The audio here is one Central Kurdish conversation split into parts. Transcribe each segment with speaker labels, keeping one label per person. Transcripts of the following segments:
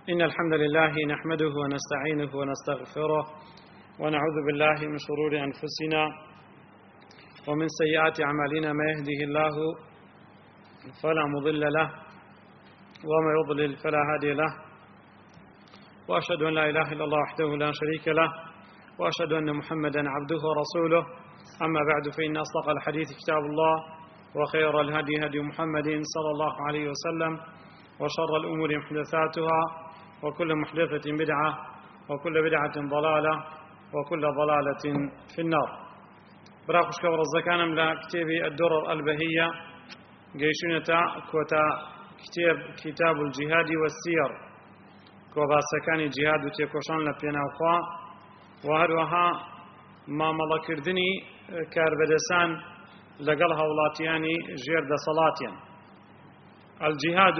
Speaker 1: إن الحمد لله نحمده ونستعينه ونستغفره ونعوذ بالله من شرور أنفسنا ومن سيئات أعمالنا. ما يهده الله فلا مضل له وما يضلل فلا هادي له، وأشهد أن لا إله إلا الله وحده لا شريك له، وأشهد أن محمدا عبده ورسوله. أما بعد، فإن أصدق الحديث كتاب الله، وخير الهدي هدي محمد صلى الله عليه وسلم، وشر الأمور محدثاتها، وكل محدثة بدعة، وكل بدعة ضلالة، وكل ضلالة في النار. براكش كبر الزكانم لكتاب الدرر البهية جيشونة كوتا كتاب الجهاد والسير كوباسكاني جهاد وتيكوشان لبينا وخوا، وهروها ما ملكردني كاربدسان لقلها ولاتياني جير دا صلاتيان. الجهاد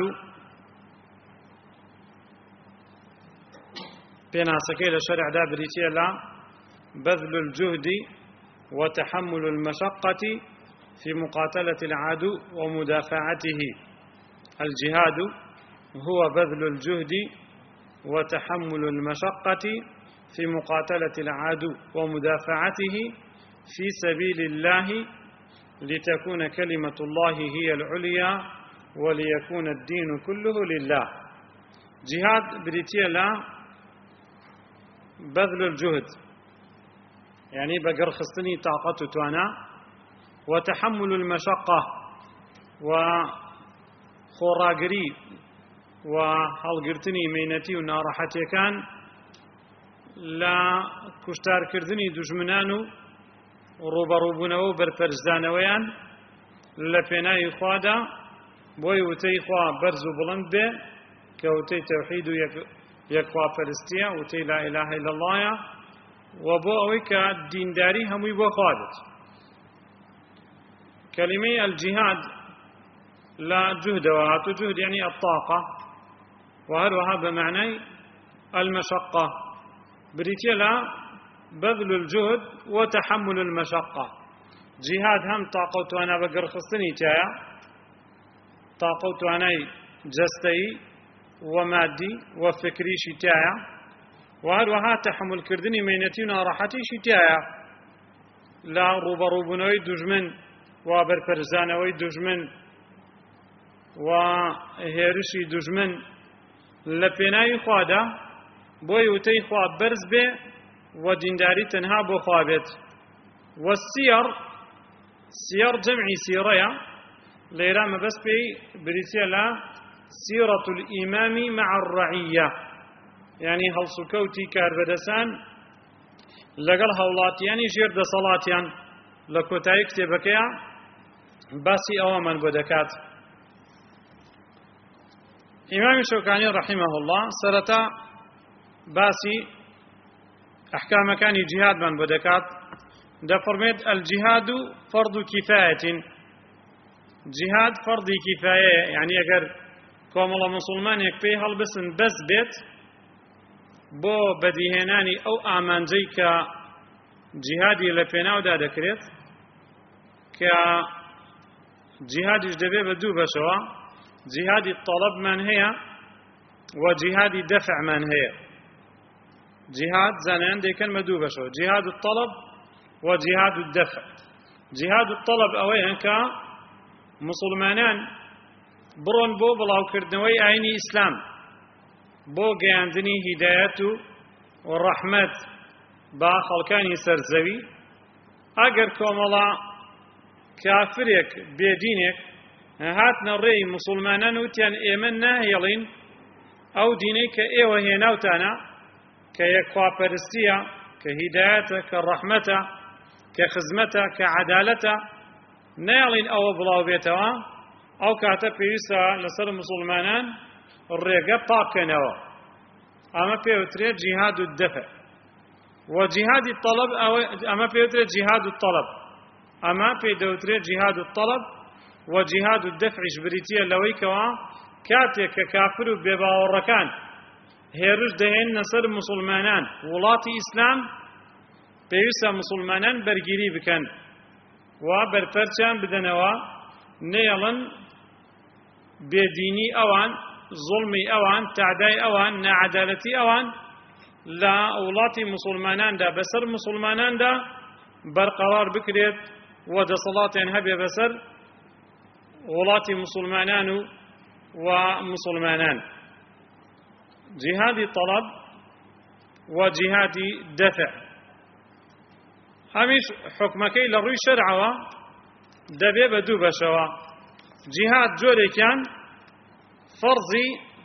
Speaker 1: بين سكيل الشرع دا بريتيلا بذل الجهد وتحمل المشقة في مقاتلة العدو ومدافعته. الجهاد هو بذل الجهد وتحمل المشقة في مقاتلة العدو ومدافعته في سبيل الله لتكون كلمة الله هي العليا وليكون الدين كله لله. جهاد بريتيلا بذل الجهد، يعني بقر خصني طاقة توانا، وتحمل المشقة وخراقري وهالقرتني مينتي ونارحتي كان لا كشتار كردني دجمنانو وروبروبونو برفرزانويان لفناي خوادا بوي وتي خوا برزو بلند به كوتي توحيد يكوا فرستيا وتي لا إله إلا الله، وبو أويك الدين داري همي بخوادت. كلمة الجهاد لا جهد وهاتو جهد يعني الطاقة، وهذا بمعنى المشقة. بريتيلا بذل الجهد وتحمل المشقة. جهاد هم طاقة وانا بقر خصني تايا، طاقة وانا جستي ومادي وفكري شتايا، وهذا تحمل كردني مينتينا راحتي شتايا. لا روبروبنوي دجمن وبرفرزانوي دجمن وهيرشي دجمن لبناي خوادا بوي وتي خوا برز به ودينداري تنها بو خوابت. والسير سير جمعي سيريا ليرا ما بس بي بريسيلا سيرة الإمام مع الرعية، يعني هل سكوتي كاربدسان لقل هولاتياني جير دا صلاتيان لكوتاي كتبكيا باسي أوامن بدكات. إمام الشوكاني رحمه الله سرتا باسي أحكام كان جهاد من بدكات دا فرميت الجهاد فرض كفاية. جهاد فرض كفاية، يعني أجر كوملا مسلمان يكفي هالبسن بس بيت بو بديهناني أو آمان جيك جهادي لبناو دا دكريت كجهاد جدبي بدو بشوا، جهاد الطلب من هي وجهاد الدفع من هي. جهاد زنان دي كان مدو بشوا، جهاد الطلب وجهاد الدفع. جهاد الطلب أولا كمسلمانان برون بو بلاو كردنوي عيني إسلام بو قياندني هدايته والرحمة با خلقاني سرزوي. اگر كوملا كافريك بيدينك هاتنا الرئي مسلمانان وتيان ايمن ناهيلين او دينيك ايوه هيناوتانا كيكوا فرستيا كهدايته كالرحمة كخزمته كعدالته نايلين او بلاو بيتوا او كاتب بيسا لسر مسلمانان الرقة باكنوا. اما بيوتري جهاد الدفع وجهاد الطلب، اما بيوتري جهاد الطلب، اما بيوتري جهاد الطلب وجهاد الدفع جبريتيا لويكوا كاتك كافر بباوركان هيرج دهين نصر مسلمانان ولاتي اسلام بيوسا مسلمانان برگيري بكن وبرپرچان بدنوا نيلن بێدینی ئەوان ظلمی ئەوان تعدای ئەوان نەعەدالەتی ئەوان لە وڵاتی موسڵماناندا بەسەر موسڵماناندا بەرقەرار بکرێت و دەسەڵاتیان هەبێ بەسەر وڵاتی موسڵمانان و موسڵمانان. جیهادی طەلەب و جیهادی دەفع هەمیش حکمەکەی لە ڕووی شەرعەوە دەبێ بە دوو بەشەوە. جیهاد جۆرێکیان فەرزی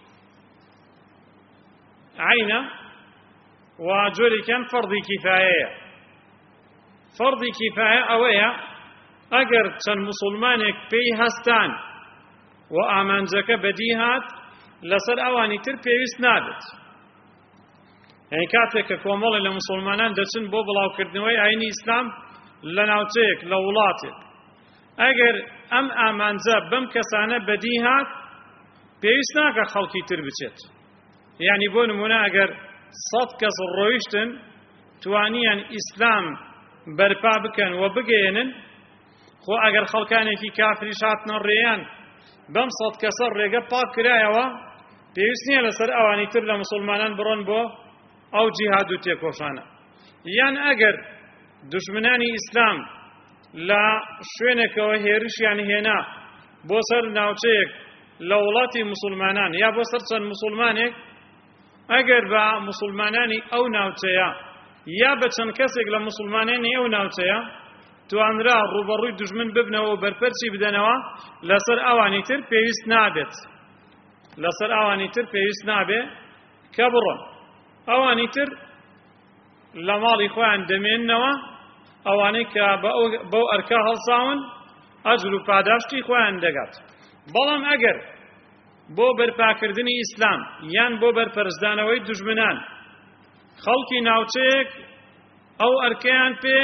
Speaker 1: عینە و جۆرێکیان فەرضی کیفایەیە. فەرضی کیفایە ئەوەیە ئەگەر چەند موسڵمانێک پێی هەستان و ئامانجەکە بەدی هات لەسەر ئەوانی تر پێویست نابێت. یعنی کاتێک کە کۆمەڵێ لە موسڵمانان دەچن بۆ بڵاوکردنەوەی ئاینی ئیسلام لە ناوچەیەک لە وڵاتێک، ئەگەر ئەم ئامانجە بەم کەسانە بەدی هات پێویست ناکە خەڵکی تر بچێت. یعنی بۆ نمونە ئەگەر 100 کەس ڕۆیشتن توانیان ئیسلام بەرپا بکەن و بگەێنن، خۆ ئەگەر خەڵکانێکی کافریش هاتنە ڕێیان بەم 100 کەسە ڕێگە پاک کرایەوە پێویست نییە لەسەر ئەوانی تر لە موسڵمانان بڕۆن بۆ ئەو جیهاد و تێکۆشانە. یان ئەگەر دوژمنانی ئیسلام لە شوێنێکەوە هێرشیان هێنا بۆ سەر ناوچەیەک لە وڵاتی موسڵمانان یا بۆ سەر چەند موسڵمانێک، ئەگەر بە موسڵمانانی ئەو ناوچەیە یا بە چەند کەسێک لە موسڵمانانی ئەو ناوچەیە توانرا ڕوبەڕووی دوژمن ببنەوە و بەرپەرچی بدەنەوە، لەسەر ئەوانی تر پێویست نابێت، لەسەر ئەوانی تر پێویست نابێ کە بڕۆن. ئەوانی تر لە ماڵی خۆیان دەمێننەوە، ئەوانەی کە بەو ئەرکا هەڵساون ئەجر و پاداشتی خۆیان دەگات. بەڵام ئەگەر بۆ بەرپاکردنی ئیسلام یان بۆ بەرپەرزدانەوەی دوژمنان خەڵکی ناوچەیەک ئەو ئەرکەیان پێ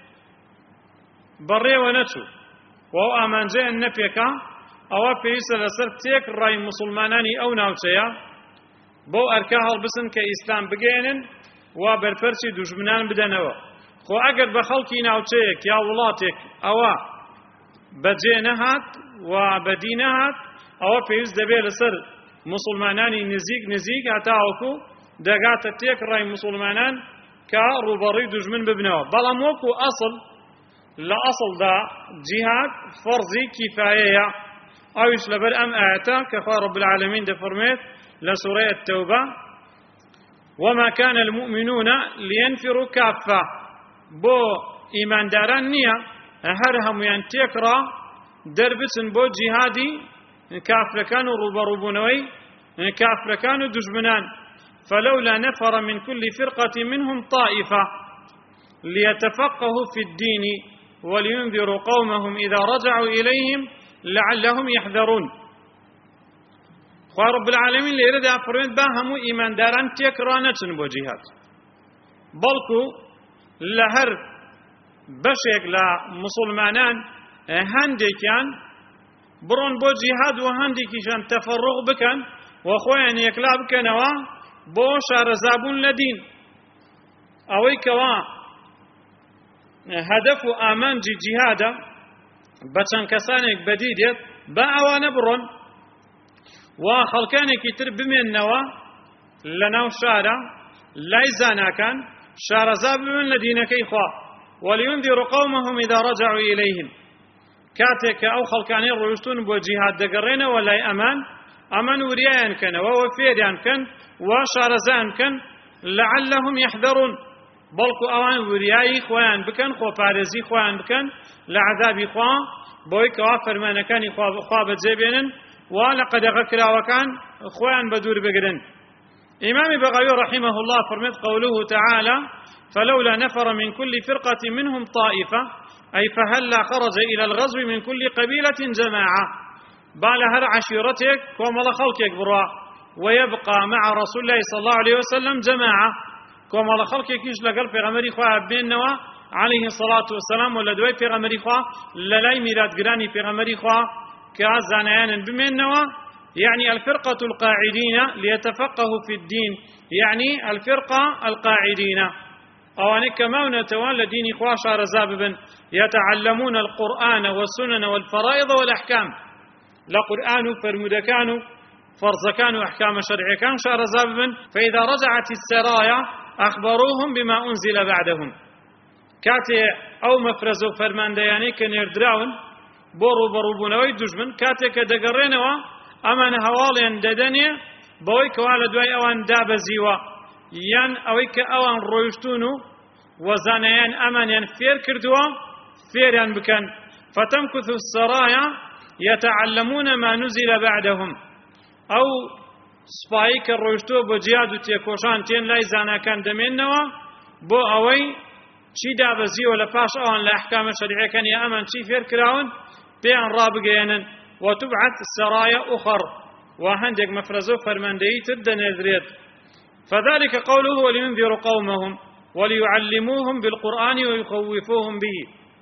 Speaker 1: بەڕێوە نەچوو و ئەو ئامانجەیان نەپێکا، ئەوە پێویستە لەسەر تێک ڕای موسڵمانانی ئەو ناوچەیە بۆ ئەرکا هەڵبسن کە ئیسلام بگەێنن و بەرپەرچی دوژمنان بدەنەوە. خۆ ئەگەر بە خەڵکی ناوچەیەک یا وڵاتێک ئەوە بەجێ نەهات و بەدی نەهات، ئەوە پێویست دەبێت لەسەر موسڵمانانی نزیک هەتاوەکو دەگاتە تێک ڕای موسڵمانان کە ڕوبەڕووی دوژمن ببنەوە. بەڵام وەکو ئەسڵ لە ئەسڵدا جیهاد فەرزی کیفایەیە، ئەویش لەبەر ئەم ئاەتە کە خوا رب العالمین دەفەرمێت لە سوورەی التەوبە: وما كان المؤمنون لينفروا كافة. بۆ ئیمانداران نییە هەر هەمویان تێکڕا دەربچن بۆ جیهادی کافرەکان و ڕوبەڕووبوونەوەی کافرەکان و دوژمنان. فلولا نفر من كل فرقة منهم طائفة ليتفقهوا في الدين ولينذروا قومهم إذا رجعوا إليهم لعلهم يحذرون. خوا رب العالمین لێرەدا فەرمێت با هەموو ئیمانداران تێکڕا نەچن بۆ جیهاد، بەڵکو لە هەر بەشێک لە موسڵمانان هەندێکیان بڕۆن بۆ جیهاد و هەندێکیشان تەفەڕوق بکەن و خۆیان یەکلا بکەنەوە بۆ شارەزابوون لە دین. ئەوەی کەوا هەدەف و ئامانجی جیهادە بە چەند کەسانێک بەدی دێت، با ئەوانە بڕۆن و خەڵکانێکی تر بمێننەوە لە ناو شارە لای زاناکان شارەزا ببن لە دینەکەی خوا. وەلیونذیڕ قەومەهم ئیذا ڕەجەعوا ئیلەیهم. کاتێک کە ئەو خەڵکانەی ڕۆیشتون بۆ جیهاد دەگەڕێنەوە لای ئەمان وریایان کەنەوە و فێریان کەن و شارەزایان بکەن لەعەلەهم یەحذەڕون، بەڵکو ئەوان وریایی خۆیان بکەن، خۆپارێزی خۆیان بکەن لە عەذابی خوا، بۆی کەوا فەرمانەکانی خوا بەجێبێنن و لە قەدەغەکراوەکان خۆیان بە دوور بگرن. إمام بغوي رحمه الله فرمت قوله تعالى: فلولا نفر من كل فرقة منهم طائفة، أي فهلا خرج إلى الغزو من كل قبيلة جماعة. بالهر عشيرتك كومل خلقك برا ويبقى مع رسول الله صلى الله عليه وسلم جماعة. كومل خلقك يش لقل في غمري خواه بيننا عليه الصلاة والسلام ولا دوي في غمري خواه للاي ميراد قراني في غمري خواه كازانيان بميننا، يعني الفرقة القاعدين ليتفقهوا في الدين، يعني الفرقة القاعدين أوانك كما نتوان لدين إخوة شارزاببا يتعلمون القرآن والسنن والفرائض والأحكام. لقرآن فرمدكان فرزكان وأحكام شرعية كان شارزاب بن فإذا رجعت السرايا أخبروهم بما أنزل بعدهم كاتي أو مفرزو فرمان دياني كان يردراون بورو بروبونوي دجمن كاتي كدقرينوا أمان هوالين ددنيا بوي كوالا دواي أوان دابزيوا ين أويك أوان رويشتونو وزانيان أمان ين فير كردوا فيريان بكن فتمكث السرايا يتعلمون ما نزل بعدهم أو سبايك الرويشتو بجياد تيكوشان تين لاي زانا كان دمينوا بو أوي چی دابزیوە لە پاش ئەوان لە ئەحکامە شەریعە کەن یا ئەمان چی فێر کراون پێیان ڕابگەێنن وتبعث سرايا أخر وهندق مفرزو فرماندهي تدنيذريت فذلك قوله ولينذر قومهم وليعلموهم بالقرآن ويخوفوهم به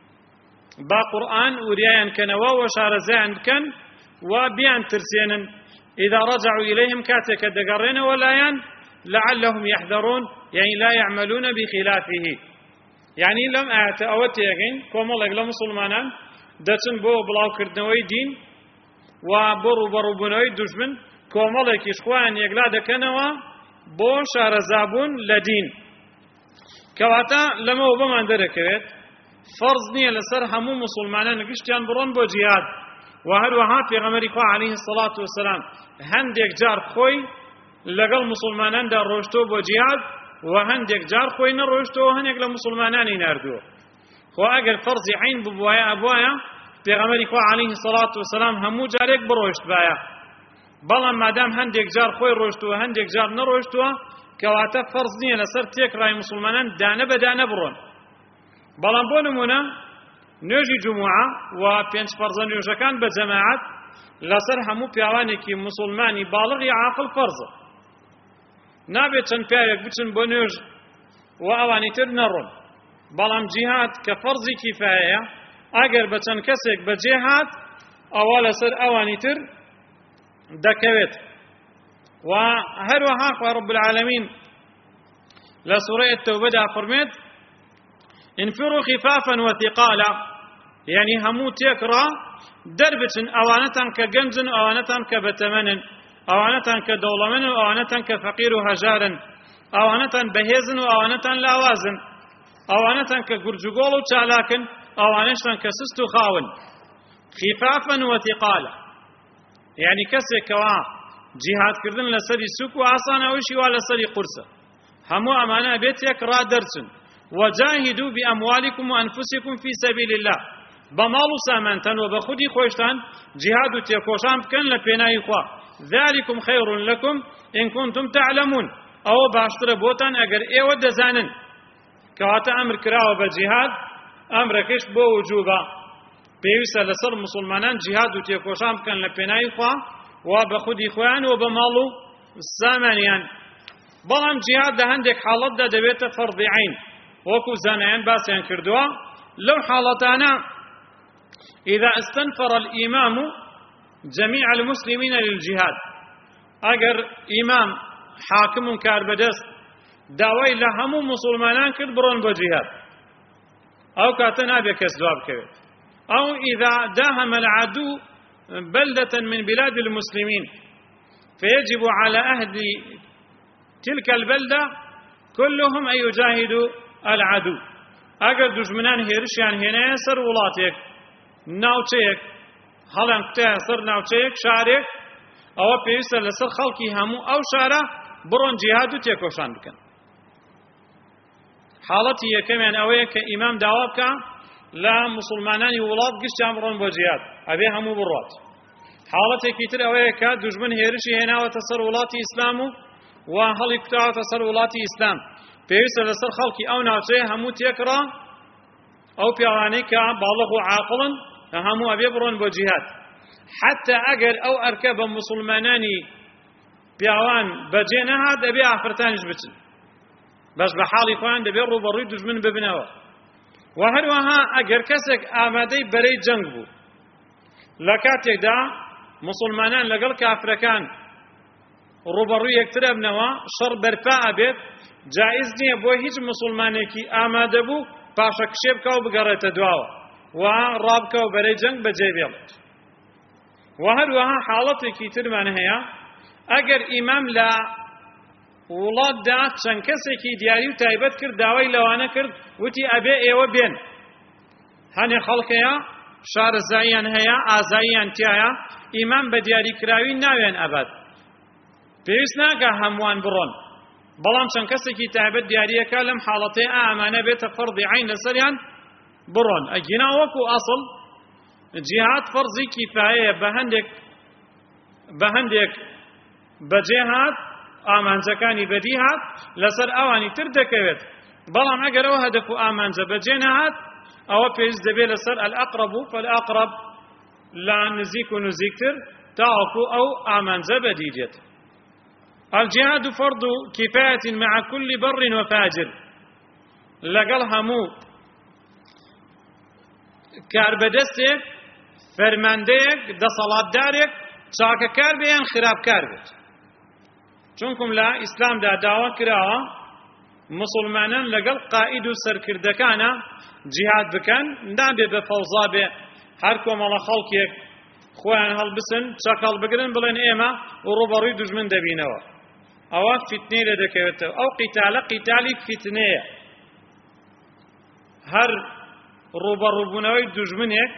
Speaker 1: با قرآن وريان كنوا وشارزان كان وبيان ترسينا إذا رجعوا إليهم كاتك دقرين ولايان لعلهم يحذرون يعني لا يعملون بخلافه يعني لم أوتي أجين كومال إغلا مسلمانا دتن بو بلاو كردنوي دين وبرو بنوي دجمن كومال كيشخوان يغلا دكنوا بو شارزابون لدين كواتا لما وبمان دركرت فرض نية لسر همو مسلمانا نقشتيان برون بو جهاد وهروها في غمريكا عليه الصلاة والسلام هندك جار خوي لقل مسلمانا دا روشتو بو جهاد وهندك جار خوي نروشتو وهندك لمسلمانان ناردو خو اگر فرض عين ببوايا ابوايا في غمريكا عليه الصلاة والسلام همو جاريك بروشت بايا بلان مادام هندك جار خوي روشتو وهندك جار نروشتو كواتا فرض نية لسر تيك راي مسلمانان دانا بدانا برون بلان بو نمونا نوجي جمعة وبينش فرضا نوجكان بجماعات لسر همو بيوانيكي مسلماني بالغي عاقل فرضا نابێت چەند پیاوێک بچن بۆ نوێژ و ئەوانی تر نەڕۆن بەڵام جیهاد کە فەرزی کیفایەیە ئەگەر بە چەند کەسێک بەجێ هات ئەوە لەسەر ئەوانی تر دەکەوێت و هەروەها خوا رب العالمین لە سوورەی التەوبەدا فەرمێت انفروا خفافا وثقالا يعني هەموو تێکڕا دەربچن ئەوانەتان کە گەنجن و ئەوانەتان کە بەتەمەنن ئەوانەتان کە دەوڵەمەن و ئەوانەتان کە فەقیر و هەژارن ئەوانەتان بەهێزن و ئەوانەتان لاوازن ئەوانەتان کە گورجوگۆڵ و چالاکن ئەوانەشتان کە سست و خاون خفافا وثقالا يعني کەسێکەوە جیهادکردن لەسەری سوک و ئاسانەوەیشی وا لەسەری قورسە هەموو ئەمانە بێت یەک ڕادەرچن وجاهدوا بأموالكم وأنفسكم في سبيل الله بمال سامانتان وبخودي خوشتان جهاد تيكوشان بكن لبناي خوا ذلكم خير لكم إن كنتم تعلمون أو باشتر بوتان أجر إيه ودزانن كواتا أمر كراوة بالجهاد أمر كش بو وجوبا بيوسا لسر مسلمانان جهاد تيكوشان بكن لبناي خوا وبخودي خوان وبمالو سامانيان بلام جهاد ده هندك حالات ده دبيت فرض عين وكو زانيان باسيان كردوا لو حالتانا إذا استنفر الإمام جميع المسلمين للجهاد أجر إمام حاكم كاربدس داوي لهم مسلمان كربرون بجهاد أو كاتنا بكسباب كبير أو إذا داهم العدو بلدة من بلاد المسلمين فيجب على أهل تلك البلدة كلهم أن يجاهدوا العدو أجر دجمنان هيرشيان هنا يسر ولاتك ناوچەیەک هەڵیان قوتایە سەر ناوچەیەک شارێک ئەوە پێویستە لەسەر خەڵکی هەموو ئەو شارە بڕۆن جیهاد و تێکۆشان بکەن حاڵەتی یەکەمیان ئەوەیە کە ئیمام داوا بکە لە موسڵمانانی وڵات گشتیان بڕۆن بۆ جیهاد ئەبێ هەموو بڕوات حاڵەتێکی تر ئەوەیە کە دوژمن هێرشی هێناوەتە سەر وڵاتی ئیسلام و هەڵی کوتاوەتە سەر وڵاتی ئیسلام پێویستە لەسەر خەڵکی ئەو ناوچەیە هەموو تێکڕا ئەو پیاوانەی کە باڵغ و عاقڵن همو أبي برون بجهاد حتى أجر أو أركب مسلماناني بيوان بجينا هاد أبي أفرتانش بتن بس بحالي خوان دبي روبري دجمن ببنوا وهروها أجر كسك آمادي بري جنگبو لكاتك دا مسلمانان لقل كافركان روبري يكترب نوا شر برفاء بيت جائز نية بو هيج مسلماني كي آماده بو باشا كشيب كاو بقرأت دواوا ورابك وبري جنگ بجي بيلت وهروها حالتي كي ترمان هيا ئەگەر ئیمام لە وڵاتدا چەند کەسێکی دیاری و تایبەت کرد داوای لەوانە کرد وتی ئەبێ ئێوە بێن هەنێ خەڵکەیە شارەزاییان هەیە ئازاییان تایە ئیمام بە دیاریکراوی ناوێن ئەبەت پێویست ناکە هەمووان بڕۆن بەڵام چەند کەسێکی تایبەت دیاریەکە لەم حاڵەتەیە ئەمانە بێتە فەرضی عین لەسەریان بڕۆن ئەگینا وەکو ئەسڵ جیهاد فەرزی کیفایەیە بە هەندێک بەجێ هات ئامانجەکانی بەدی هات لەسەر ئەوانی تر دەکەوێت بەڵام ئەگەر ئەوە هەدەف و ئامانجە بەجێ نەهات ئەوە پێویست دەبێت لەسەر الأقرب فالأقرب لا نزیک و نزیکتر تاوەکو ئەو ئامانجە بەدی دێت الجهاد فرض كفاية مع كل بر وفاجر لەگەڵ هەموو کاربەدەستێک فەرماندەیەک دەسەڵاتدارێک چاکەکار بێ یان خراپکار بێت چونکم لە ئیسلامدا داوا کراوە مسلمانان لەگەڵ قائید و سەرکردەکانە جیهاد بکەن نابێ بە فەوزا بێ هەر کۆمەڵە خەڵکێک خۆیان هەڵبسن چەک هەڵبگرن بڵێن ئێمە ڕوبەڕووی دوژمن دەبینەوە ئەوە فتنەی لێ دەکەوێتەوە ئەو قیتالە قیتالی فتنەیە هەر ڕوبەڕووبوونەوەی دوژمنێک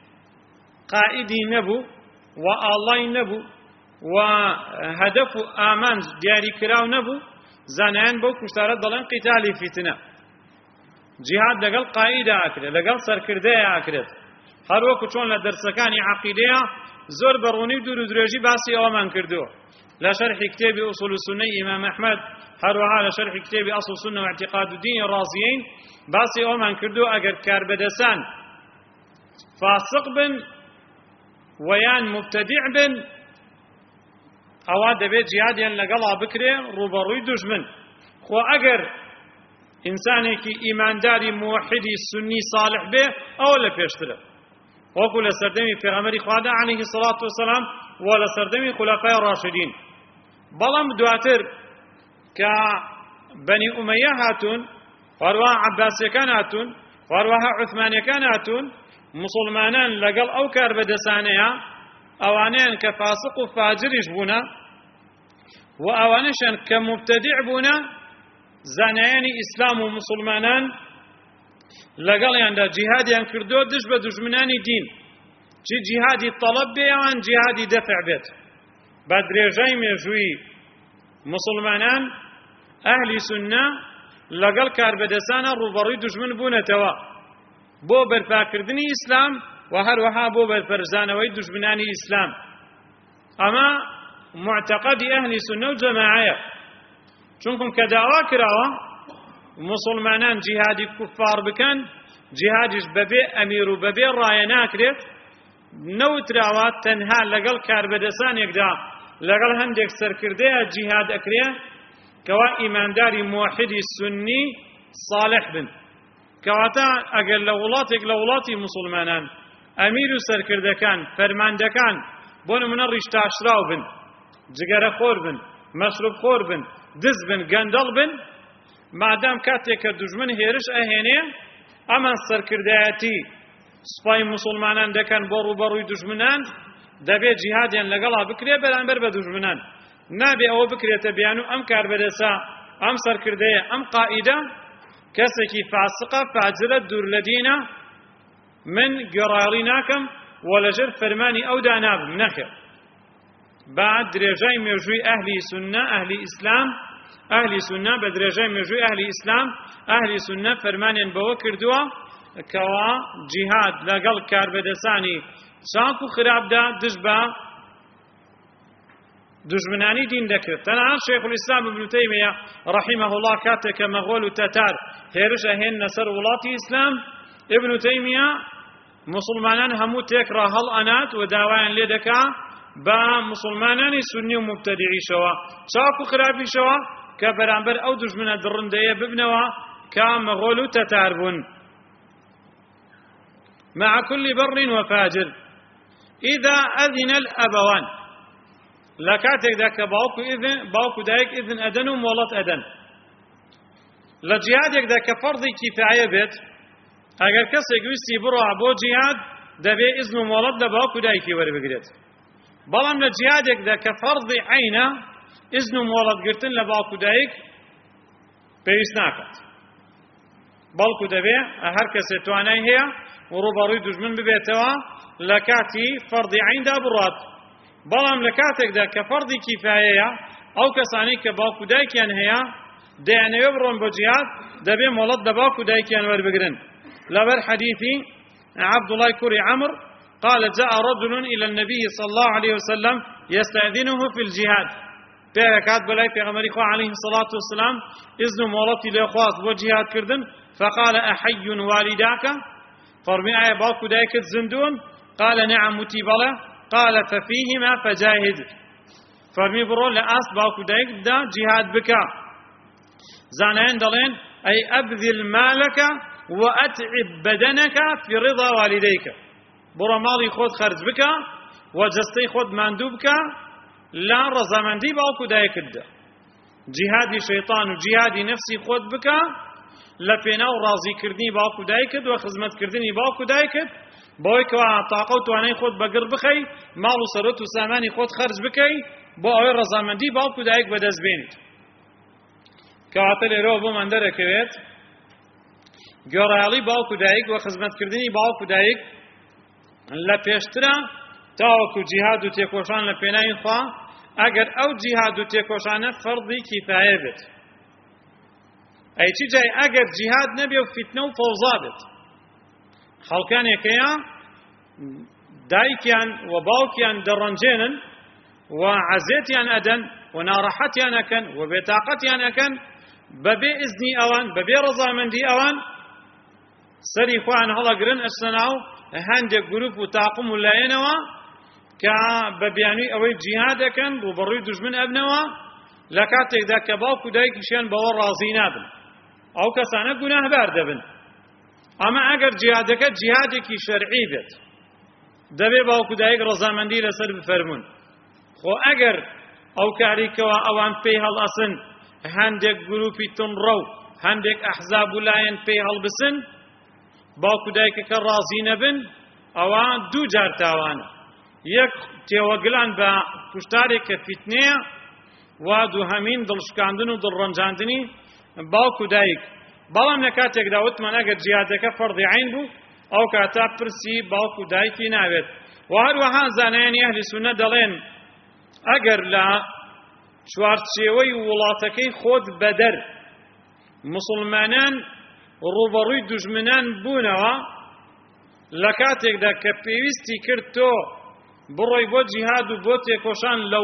Speaker 1: قائیدی نەبوو و ئاڵای نەبوو و هەدەف و ئامانج دیاریکراو نەبوو زانایان بەو کوشتارە دەڵێن قیتالی فتنە جیهاد لەگەڵ قائیدا ئاکرێت لەگەڵ سەرکردەیە ئاکرێت هەر وەکو چۆن لە دەرسەکانی عەقیدەیە زۆر بەڕوونی و دوور و درێژی باسی ئەوەمان کردووە لە شەرحی کتێبی ئوسوول السنەی ئیمام ئەحمەد هەروەها لە شەرحی کتێبی ئەصل السنە و اعتقاد الدین الرازیین باسی ئەوەمان کردووە ئەگەر کاربەدەسان فاسق بن ویان مبتدع بن ئەوا دەبێت جیهادیان لەگەڵا بکرێ ڕوبەڕووی دوژمن خۆ ئەگەر ئینسانێکی ئیمانداری موحدی سنی صالح بێ ئەوە لە پێشترە وەکو لە سەردەمی پێغەمبەری خوادا عەلەیهی سەڵات وەسەلام و لە سەردەمی خولەفای ڕاشدین بەڵام دواتر کە بەنی ئومەیە هاتوون هەروەها عەباسیەکان هاتوون هەروەها عوثمانیەکان هاتوون مسلمانان لەگەڵ ئەو کاربەدەسانەیە ئەوانەیان کە فاسق و فاجریش بوونە و ئەوانەشان کە مبتدع بوونە زانایانی ئیسلام و مسلمانان لەگەڵیاندا جیهادیان کردووە دژ بە دوژمنانی دین چی جیهادی تەڵەب بێ یان جیهادی دەفع بێت بە درێژەی مێژووی مسلمانان ئەهلی سونە لەگەڵ کاربەدەسانە ڕوبەڕووی دوژمن بوونەتەوە بۆ بەرپاکردنی ئیسلام و هەروەها بۆ بەرپەرزانەوەی دوژمنانی ئیسلام ئەمە معتەقەدی ئەهلی سونە و جەماعەیە چونکم کە داوا کراوە مسلمانان جیهادی کوفار بکەن جیهادیش بەبێ ئەمیر و بەبێ ڕایە ناکرێت نەوتراوە تەنها لەگەڵ کاربەدەسانێکدا لەگەڵ هەندێک سەرکردەیە جیهاد ئەکرێ کەوا ئیمانداری موحدی سنی صالح بن کەواتە ئەگەر لە وڵاتێک لە وڵاتی مسلمانان ئەمیر و سەرکردەکان فەرماندەکان بۆ نمونە ڕیشتاشراو بن جگەرە خۆر بن مەشروب خۆر بن دز بن گەندەڵ بن مادام کاتێک کە دوژمن هێرش ئەهێنێ ئەمان سەرکردایەتی سوپای مسلمانان دەکەن بۆ ڕوبەڕووی دوژمنان دەبێت جیهادیان لەگەڵا بکرێ بەرامبەر بە دوژمنان نابێ ئەوە بکرێتە بیان و ئەم کاربەدەسە ئەم سەرکردەیە ئەم قائیدە کەسێکی فاسقە فاجرە دوور لە دینە من گێڕایڵی ناکەم و لەژێر فەرمانی ئەودا نابم نەخێر بعد درێژای مێژووی ئەهلی سونە ئەهلی ئیسلام ئەهلی سونە بە درێژای مێژووی ئەهلی ئیسلام ئەهلی سونە فەرمانیان بەوە کردووە کەوا جیهاد لەگەڵ کاربەدەسانی چاک و خراپدا دژ بە دژمنانی دین دەکرێت تەنها شێخ الئیسلام ابن تەیمیە ڕەحیمەه الله کاتێک کە مەغۆل و تەتار هێرش ئەهێننە سەر وڵاتی ئیسلام ابن تەیمیە مسلمانان هەموو تێک ڕاهەڵ ئەنات و داوایان لێ دەکا بە مسلمانانی سنی و مبتەدیعیشەوە چاک و خراپیشەوە کە بەرامبەر ئەو دژمنە دڕندەیە ببنەوە کە مەغۆل و تەتار بوون مع كل بر وفاجر إذا أذن الأبوان لكاتك ذاك باوكو دايك إذن أدن ومولط أدن لجهادك ذاك فرض كفاية بيت أجر كسي قويستي بروع بو جهاد دبي إذن ومولط لباوكو دايكي وربقريت بەڵام لە جیهادێکدا کە فەرضی عەینە ئیزن و مۆڵەتگرتن لە باوک و دایک پێویست ناکات، بەڵکو دەبێ هەر کەسێ توانای هەیە و ڕوبەڕووی دوژمن ببێتەوە لە کاتی فەرضی عەیندا بڕات. بەڵام لە کاتێکدا کە فەرضی کیفایەیە ئەو کەسانەی کە باوک و دایکیان هەیە دەیانەوێ بڕۆن بۆ جیهاد دەبێ مۆڵەت لە باوک و دایکیان وەربگرن. لەبەر حەدیثی عبد الله كري عمرو قال جاء رجل إلى النبي صلى الله عليه وسلم يستأذنه في الجهاد بيركات بلاي في غمر عليه الصلاة والسلام إذن مولتي لأخواص وجهاد كردن فقال أحي والداك فرمي آية باكو دايك الزندون قال نعم متيبلا قال ففيهما فجاهد فرمي برو لأس باكو دايك دا جهاد بكا زانين دلين أي أبذل مالك وأتعب بدنك في رضا والديك برو مالي خود خرج بك وجستي خود مندوب بك لا رزامندي باوكو دايك الدا جهادي شيطان وجهادي نفسي خود بك لپێناو ڕازیکردنی باوک و دایکت و خزمەتکردنی باوک و دایکت بۆی کەوا تاقە و توانای خۆت بەگڕ بخەی ماڵ و سەرۆت و سامانی خۆت خەرج بکەی بۆ ئەوەی ڕەزامەندی باوک و دایک بەدەست بێنیت. کەواتە لێرەوە بۆمان دەرەکەوێت گۆڕایاڵی باوک و دایک و خزمەتکردنی باوک و دایک لە پێشترە تاوەکو جیهاد و تێکۆشان لە پێناوی خوا ئەگەر ئەو جیهاد و تێکۆشانە فەرضی کیفایە بێت. ئەی چی جای ئەگەر جیهاد نەبێ و فیتنە و فەوزا بێت خەڵکانێکەیە دایکیان و باوکیان دەڕەنجێنن و عەزێتیان ئەدەن و ناڕەحەتیان ئەکەن و بێتاقەتیان ئەکەن بەبێ ئیزنی ئەوان بەبێ ڕەزامەندی ئەوان سەری خۆیان هەڵەگرن ئەچنە ناو هەندێک گروپ و تاقم و لایەنەوە کە بە بیانووی ئەوەی جیهاد دەکەن ڕوبەڕووی دوژمن ئەبنەوە لە کاتێکدا کە باوک و دایکیشیان بەوە ڕازی نابن ئەو کەسانە گوناهبار دەبن. ئەمە ئەگەر جیهادەکە جیهادێکی شەرعی بێت دەبێ باوک و دایک ڕەزامەندی لەسەر بفەرمون. خۆ ئەگەر ئەو کاریکەوە ئەوان پێی هەڵئەسن هەندێک گروپی تونڕە و هەندێک ئەحزاب و لایەن پێی هەڵبسن باوک و دایکەکە ڕازی نەبن ئەوە دوو جار تاوانە. یەک تێوەگلان بە کوشتارێک کە فیتنەیە و دووهەمین دڵشکاندن و دڵڕەنجاندنی باوک و دایک. بەڵام لە کاتێکدا وتمان ئەگەر جیهادەکە فەرضی عین بوو ئەو کاتە پرسی باوک و دایکی ناوێت. و هەروەها زانایانی ئەهلی سونە دەڵێن ئەگەر لە چوارچێوەی وڵاتەکەی خۆت بەدەر مسلمانان ڕوبەڕووی دوژمنان بوونەوە لە کاتێکدا کە پێویستی کرد تۆ بڕۆی بۆ جیهاد و بۆ تێکۆشان لە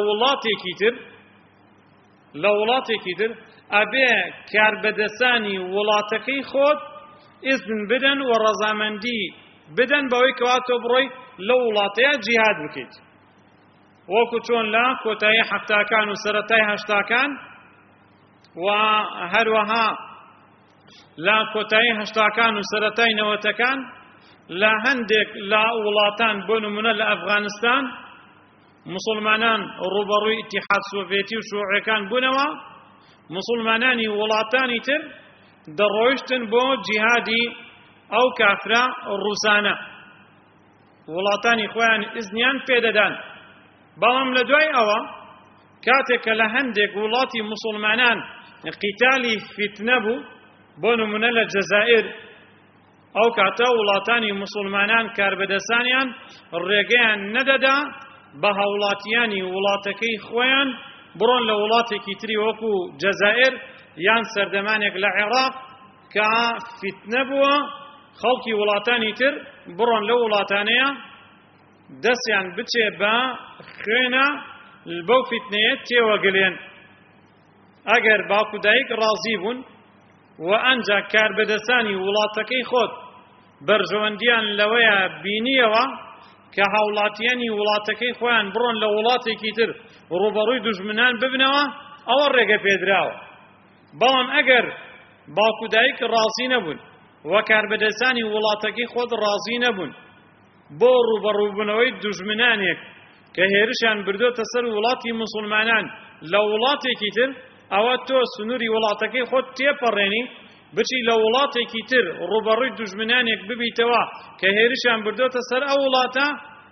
Speaker 1: وڵاتێکی تر ئەبێ کاربەدەسانی وڵاتەکەی خۆت ئیزن بدەن و ڕەزامەندی بدەن بەوەی کەوا تۆ بڕۆی لە وڵاتەیە جیهاد بکەیت. وەکو چۆن لە کۆتایی حەفتاکان و سەرەتای هەشتاکان و هەروەها لە کۆتایی هەشتاکان و سەرەتای نەوەتەکان لە هەندێک لە وڵاتان بۆ نمونە لە ئەفغانستان مسلمانان ڕوبەڕووی ئیتیحاد سۆڤیێتی و شووعیەکان بوونەوە مسلمانانی وڵاتانی تر دەڕۆیشتن بۆ جیهادی ئەو کافرە ڕووسانە وڵاتانی خۆیان ئیزنیان پێدەدان. بەڵام لە دوای ئەوە کاتێک کە لە هەندێک وڵاتی مسلمانان قیتالی فیتنە بوو بۆ نمونە لە جەزائیر ئەو کاتە وڵاتانی مسلمانان کاربەدەسانیان ڕێگەیان نەدەدا بە هاوڵاتیانی وڵاتەکەی خۆیان بڕۆن لە وڵاتێکی تری وەکو جەزائیر یان سەردەمانێک لە عێراق کە فیتنە بووە خەڵکی وڵاتانی تر بڕۆن لە وڵاتانەیە دەستیان بچێ بە خوێنە بەو فیتنەیە تێوەگلێن. ئەگەر باوک و دایک ڕازی بوون و ئەنجا کاربەدەسانی وڵاتەکەی خۆت بەرژەوەندیان لەوەیە بینیەوە کە هاوڵاتیانی وڵاتەکەی خۆیان بڕۆن لە وڵاتێکی تر ڕوبەڕووی دوژمنان ببنەوە ئەوە ڕێگە پێدراوە. بەڵام ئەگەر باوک و دایک ڕازی نەبوون و کاربەدەسانی وڵاتەکەی خۆت ڕازی نەبوون بۆ ڕوبەڕووبوونەوەی دوژمنانێک کە هێرشیان بردوتە سەر وڵاتی مسلمانان لە وڵاتێکی تر ئەوە تۆ سنووری وڵاتەکەی خۆت تێپەڕێنی بچی لە وڵاتێکی تر ڕوبەڕووی دوژمنانێک ببیتەوە کە هێرشیان بردوتە سەر ئەو وڵاتە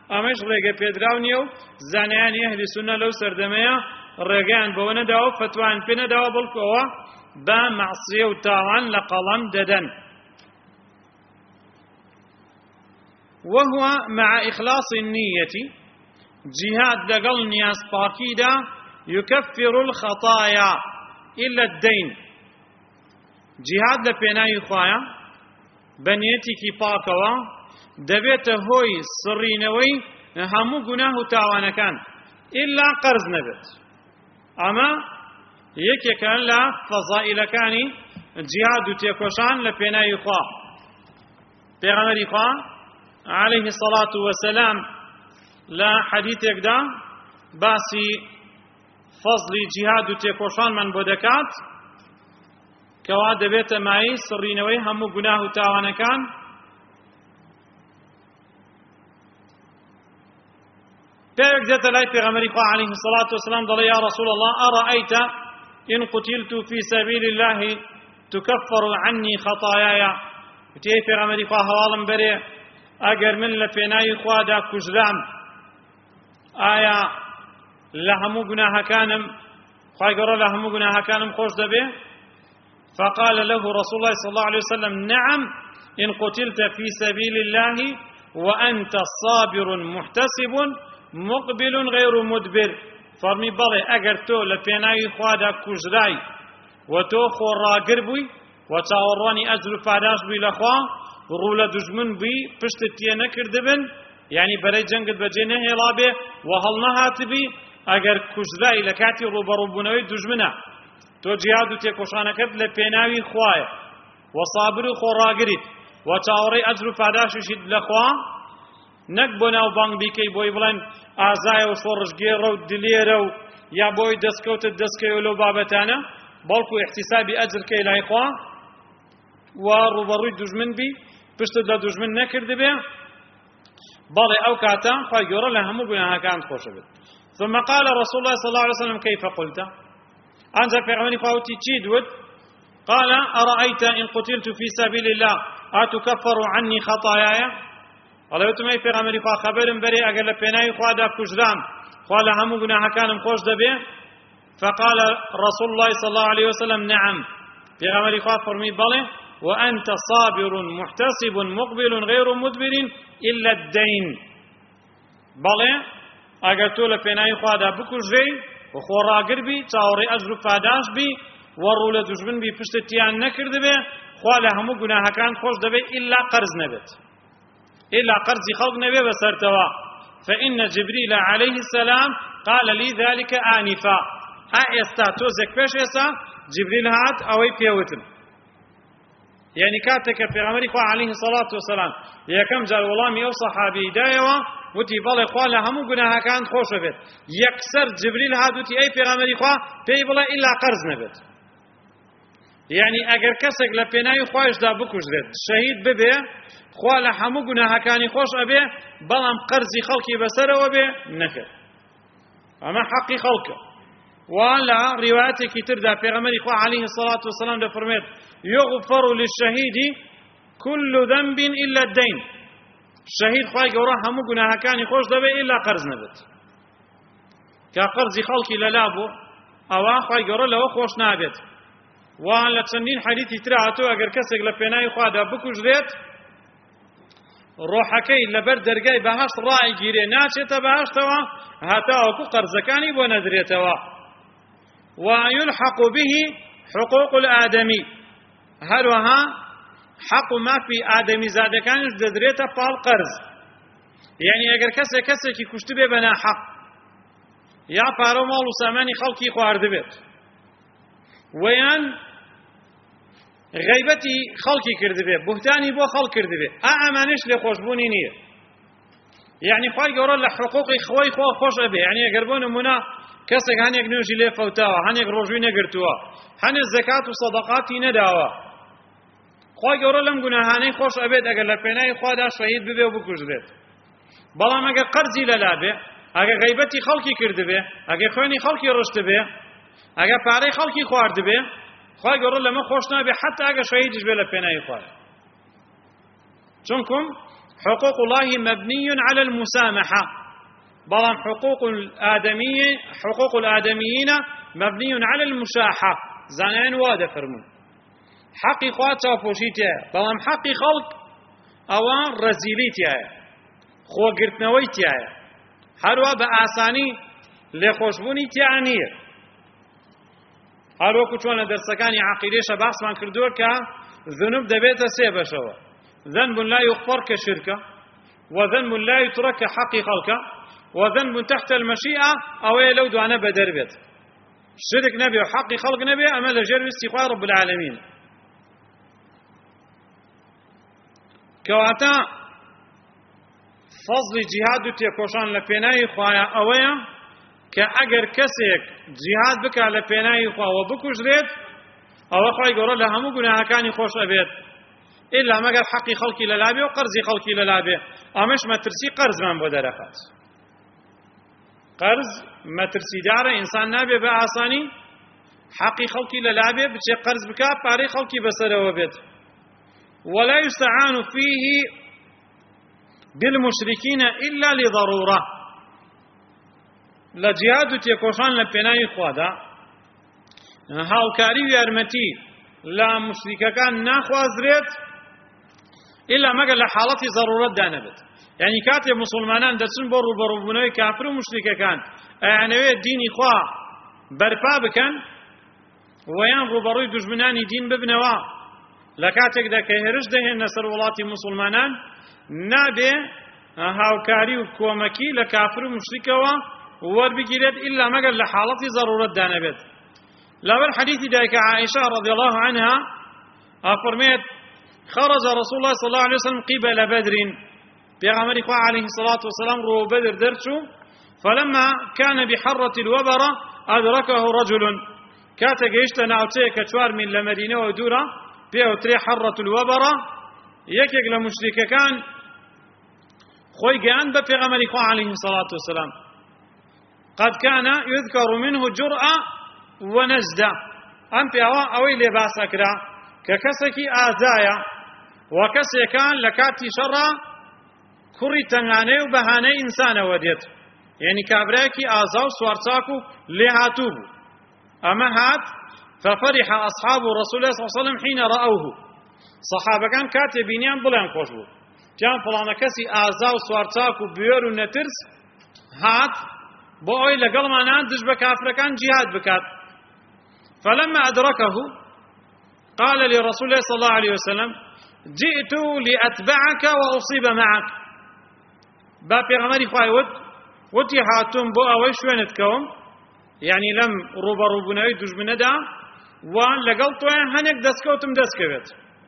Speaker 1: ئەمەش ڕێگە پێدراو نییە و زانایانی ئەهلی سونە لەو سەردەمەیە ڕێگەیان بەوە نەداوە فتوان پێ نەداوە بەڵکوەوە بە مەعسیە و تاوان لە قەڵەم دەدەن. وهو مع إخلاص النية جهاد لقل نياس باكيدا يكفر الخطايا إلا الدين جهاد لبناي خوايا بنيتك باكوا دبيت هوي سرينوي همو گناه تاوانا كان إلا قرض نبت أما يكي كان لا فضائل كاني جهاد تيكوشان لبناي خوا پیغمبر خوا عليه الصلاة والسلام لا حديث يقدا باسي فضل جهاد تيكوشان من بودكات كوا دبيت معي سرينوي همو گناه تاوانا كان بيك ذات لاي پیغمبر خوا عليه الصلاة والسلام قال يا رسول الله أرأيت إن قتلت في سبيل الله تكفر عني خطاياي وتي پیغمبر خوا حوالم بري اگر من لپینای خوا دا کجرام آیا لهمو گناه كانم خواهی قرر لهمو گناه كانم خوش دبه فقال له رسول الله صلى الله عليه وسلم نعم إن قتلت في سبيل الله وأنت صابر محتسب مقبل غير مدبر فرمي بلي اگر تو لپینای خوا دا کجراي و تو خوراگر بوی و تاورانی اجر پاداش بوی لخوا ڕوو لە دوژمن بووی پشتت تێ نەکردبن یعنی بەرەی جەنگت بەجێ نەهێڵابێ و هەڵنەهاتبی ئەگەر کوژرای لە کاتی ڕوبەڕووبوونەوەی دوژمنە تۆ جیهاد و تێکۆشانەکەت لە پێناوی خوایە و سابر و خۆڕاگریت و چاوەڕێی ئەجر و پاداشیشیت لەخوا نەک بۆ ناو بانگ بیکەی بۆی بڵێن ئازایە و شۆڕژگێڕە و دلێرە و یا بۆی دەستکەوتت دەستکەوە لەو بابەتانە بەڵکو احتیسابی ئەجرکەی لای خوا و ڕوبەڕووی دوژمن بی پشتت لە دوژمن نەکردبێ بەڵێ ئەو کاتە خوای گەورە لە هەموو گوناهەکانت خۆشە بێت. ثم قال رسول الله صلى الله عليه وسلم كيف قلت أنت پیغمبر خواوتی چی دوت قال أرأيت إن قتلت في سبيل الله أتكفر عني خطاياي قال يتمي پیغمبر خوا خبرم بری اگر لپینای خوا دا کجرام خوا لە هەموو گوناهەکانم خۆش دەبێ فقال رسول الله صلى الله عليه وسلم نعم پیغمبر خوا فرمی بەڵێ وأنت صابر محتسب مقبل غير مدبر إلا الدين بەڵێ ئەگەر تۆ لە پێناوی خوادا بکوژێ و خۆڕاگر بی چاوەڕێی ئەجر و پاداش بی و ڕوو لە دوژمن بی پشتت تیان نەکردبێ خوا لە هەموو گوناهەکان خۆش دەبێ ئیلا قەرز نەبێت ئیلا قەرزی خەڵک نەبێ بەسەرتەوە فإن جبريل عليه السلام قال لي ذلك آنفا ئێستا تۆزێک پێش ئێستا جبريل هات ئەوەی پێوتم يعني كاتك پیغمبر خوا عليه الصلاة والسلام یکم جار وڵامی ئەو سەحابی دایەوە وتی بەڵێ خوا لە هەموو گوناهەکان خۆشە بێت یەکسەر جبریل هات وتی ئەی پێغەمبەری خوا پێی بڵێ ئیلا قەرز نەبێت یعنی ئەگەر کەسێک لە پێناوی خوایشدا بکوژرێت شەهید ببێ خوا لە هەموو گوناهەکانی خۆش ئەبێ بەڵام قەرزی خەڵکی بەسەرەوە بێ نەکرد ئەمە حەقی خەڵکە ولا روايتك تردى في غمر إخوة عليه الصلاة والسلام دفرميت يغفر للشهيد كل ذنب إلا الدين الشهيد خواهي قورا همو قناها كان يخوش دبي إلا قرز نبت كقرز خلقي للابو أو خواهي قورا لو خوش نابت وعلى تسنين حديثي ترعتو أقر كسك لبناي خواهي دابكو جريت روحكي لبر درقاي بهاشت رائي جيري ناچيتا بهاشتوا هاتا وكو قرزكاني بو ندريتوا ويلحق به حقوق الآدمي هروها حق ما في آدمي زاد كان ددريته فال قرض يعني اگر کسی کی کشته به بنا حق یا پارو مال و سامانی خلقی خوارده بید ویان غیبتی خلقی کرده بید بهتانی بو خلق کرده بید اعمانش لخوشبونی نیه يعني خواهي قرر لحقوق خوي خوش أبي يعني يقربون منا كسك هنيك نوجي ليه فوتاوا هنيك رجوي نقرتوا هني الزكاة وصدقات نداوا خواهي قرر لهم قلنا هني خوش أبي أقل لبناي خواه دا شهيد ببي وبكوجدت بلا ما أقل قرزي للابي أقل غيبتي خلقي كرد بي أقل خواني خلقي رشت بي أقل پاري خلقي خوارد بي خواهي قرر لما خوش نابي حتى أقل شهيدش بي لبناي خواه چونكم حقوق الله مبني على المسامحة، بلام حقوق الآدميين مبني على المشاحة. زانين وادا فرمون حقي خواتا فوشيتيا، بلام حقي خلق أوان رزيليتيا خو قرتنويتيا هروا بآساني لخوشبوني تيانير. هەروەکو چۆنە دەرسەکانی عەقیدەیشە باسمان کردووە کە ذنوب دەبێتە سێ بەشەوە: ذنب لا يغفر كشركة، وذنب لا يترك كحق خلقه، وذنب تحت المشيئة أو لو دعنا بدربت. شرك نبي وحق خلق نبي أما لجرب استخوار رب العالمين. كواتا فضل جهاد تيكوشان لبناي خوايا أويا كأجر كسيك جهاد بك على بناي خوا وبكوش ريت أو خواي قرر لهمو قناها كان يخوش أبيت إلا ما قال حقي خلقي للابي وقرزي خلقي للابي أمش ما ترسي قرز من بدرخات قرز ما ترسي دار إنسان نابي بآساني حقي خلقي للابي بشي قرز بك باري خلقي بسره وبيت. ولا يستعان فيه بالمشركين إلا لضرورة. لجهاد تيكوشان لبناي خوادا هاوكاري ويارمتي لا مشركة كان ناخوازريت إلا ما قال لحالة ضرورة دانبت. يعني كاتب مسلمانان دسن برو برو بنوي كافر ومشركة كان يعني الدين إخوة برفا بكن ويان روبروي دجمناني دين ببنوا لكاتك دا كهرش دهن نسر ولاتي مسلمانان نابي هاوكاري وكومكي لكافر ومشركة وبقيت إلا ما قال لحالة ضرورة دانبت. لو الحديث ذاك عائشة رضي الله عنها أفرميت خرج رسول الله صلى الله عليه وسلم قبل بدر بيغمر عليه الصلاة والسلام رو بدر درشو فلما كان بحرة الوبرة أدركه رجل كاتا جيشت ناوتي كشوار من لمدينة ودورة بيوتري حرة الوبرة يكيك لمشرك كان خوي جان بيغمر عليه الصلاة والسلام قد كان يذكر منه جرأة ونجدة أم بيوا أوي لباس أكرا ككسكي آزايا وكسي كان لكاتي شرا كوري تنغاني وبهاني إنسان وديت يعني كابراكي آزاو سوارتاكو لهاتوب أما هات ففرح أصحاب رسول الله صلى الله عليه وسلم حين رأوه صحابة كان كاتبينيان بلان خوشبو كان فلانا كسي آزاو سوارتاكو بيورو نترس هات بوئي لقل ما ناندش بكافر كان جهاد بكات. فلما أدركه قال لرسول الله صلى الله عليه وسلم جئت لأتبعك وأصيب معك. بابي غمري خواهي وتي حاتم بو أوي شوينتكم يعني لم روبناوي دجمنه دا وان لقلتوا هنك دسكوتم دسكوت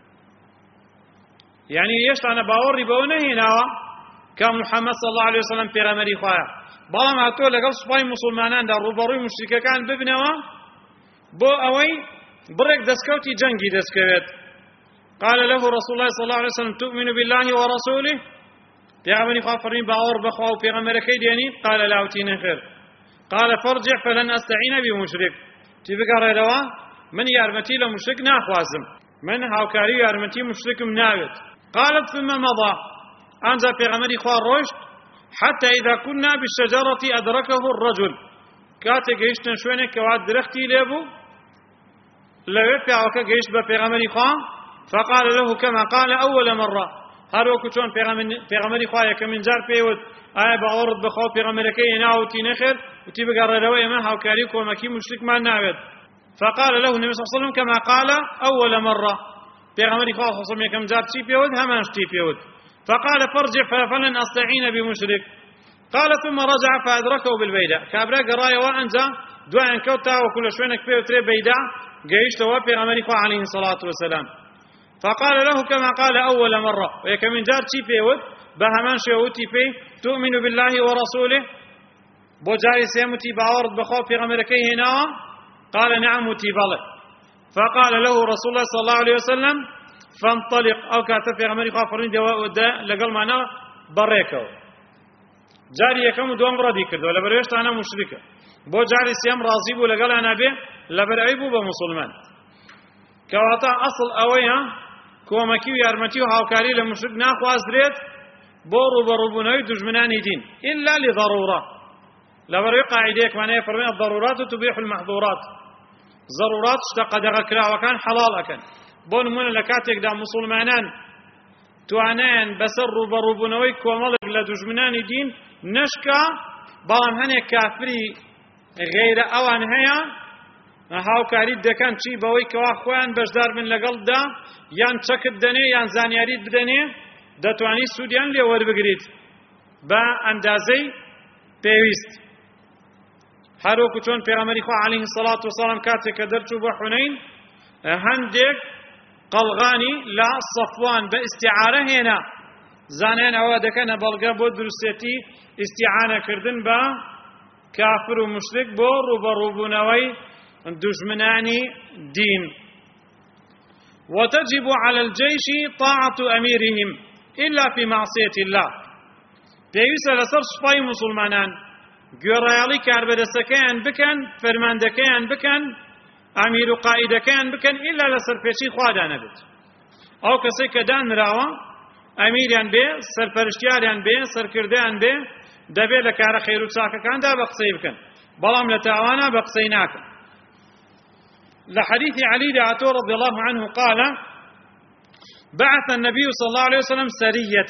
Speaker 1: يعني يش أنا باوري بونه هنا كان محمد صلى الله عليه وسلم في غمري خواهي بلام هاتو لقل سباي مسلمانان دا روبروي مشركة كان ببنوا بو أوي برك دسكوتي جنگي دسكوت. قال له رسول الله صلى الله عليه وسلم تؤمن بالله ورسوله بيغمري خافرين باور بخواو بيغمري كيديني قال لا أوتينا خير. قال فارجع فلن أستعين بمشرك تبقى رأيوا من يارمتي لمشرك ناخوازم من هاوكاري يارمتي مشرك مناوت. قالت ثم مضى أنزا بيغمري خوار رشد حتى إذا كنا بالشجرة أدركه الرجل كاتك جيشتن شوينك كواد درختي لابو لو يفعوك جيش ببيغمري خواه فقال له كما قال أول مرة هارو كتون بيغمري خواه كمن جار بيود آية بأورد بخواه بيغمري كي يناوتي نخر وتبقى الرلوية من هاوكاريك ومكي مشرك ما نعبد. فقال له النبي صلى الله عليه وسلم كما قال أول مرة بيغمري خواه خصوصا كم جار تي بيود همانش تي بيود. فقال فارجع فلن أستعين بمشرك. قال ثم رجع فأدركه بالبيداء كابرا قرايا وأنزا دعا كوتا وكل شوينك بيوتري بيداء جيش توابي غمري عليه الصلاة والسلام. فقال له كما قال أول مرة ويكمن جار تي بيود بهمان شوتي بي تؤمن بالله ورسوله بوجاري سيمتي باورد بخوف في غمركي هنا قال نعم تي بله. فقال له رسول الله صلى الله عليه وسلم فانطلق أو كاتب في غمري خافرين دواء الداء لقل معنا بريكو جاري يكم دوام ردي كردو لبرويشت أنا مشركة بو جاري سيام راضيبو لقل أنا به لبرعيبو بمسلمان كواتا أصل أويها كومكي ويارمتي وهاوكاري لمشرك ناخو أزريت بۆ ڕوبەڕووبوونەوەی دوژمنانی دین إلا لضرورة لەبەرەوەی قاعیدەیەکمانەیە فەرمێ الضرورات تبيح المحظورات ضرورات شتە قەدەغەکراوەکان حەڵاڵ ئەکەن بۆ نمونە لە کاتێکدا موسڵمانان توانایان بەسەر ڕوبەڕووبوونەوەی کۆمەڵێک لە دوژمنانی دین نەشکا بەڵام هەنێک کافری غەیرە ئەوان هەیە هاوکاریت دەکەن چی بەوەی کەوا خۆیان بەشدار بن لەگەڵدا یان چەکت دەنێ یان زانیاریت بدەنێ دەتوانی سوودیان لێ وەربگریت بە ئەندازەی پێویست هەروەکو چۆن پێغەمبەری خوا عەلەیهی سەڵات وسەلام کاتێک کە دەرچوو بۆ حونەین هەندێک قەڵغانی لە سەفوان بە ئیستیعارە هێنا زانیان ئەوە دەکەنە بەڵگە بۆ دروستێتی ئیستیعانەکردن بە کافر و مشرک بۆ ڕوبەڕووبوونەوەی دژمنانی دین وتجب على الجيش طاعة أميرهم إلا في معصية الله پێویستە لەسەر سوپای موسڵمانان گوێڕایەڵی کاربەدەستەکەیان بکەن فەرماندەکەیان بکەن ئامیر و قائیدەکەیان بکەن ئیلا لەسەر پێچی خوادا نەبێت ئەو کەسەی کە دانراوە ئەمیریان بێ سەرپەرشتیاریان بێ سەرکردیان بێ دەبێت لە کارە خەیر و چاکەکاندا بە قسەی بکەن بەڵام لە تاوانە بە قسەی ناکەن لحديث علي دعته رضي الله عنه قال بعث النبي صلى الله عليه وسلم سرية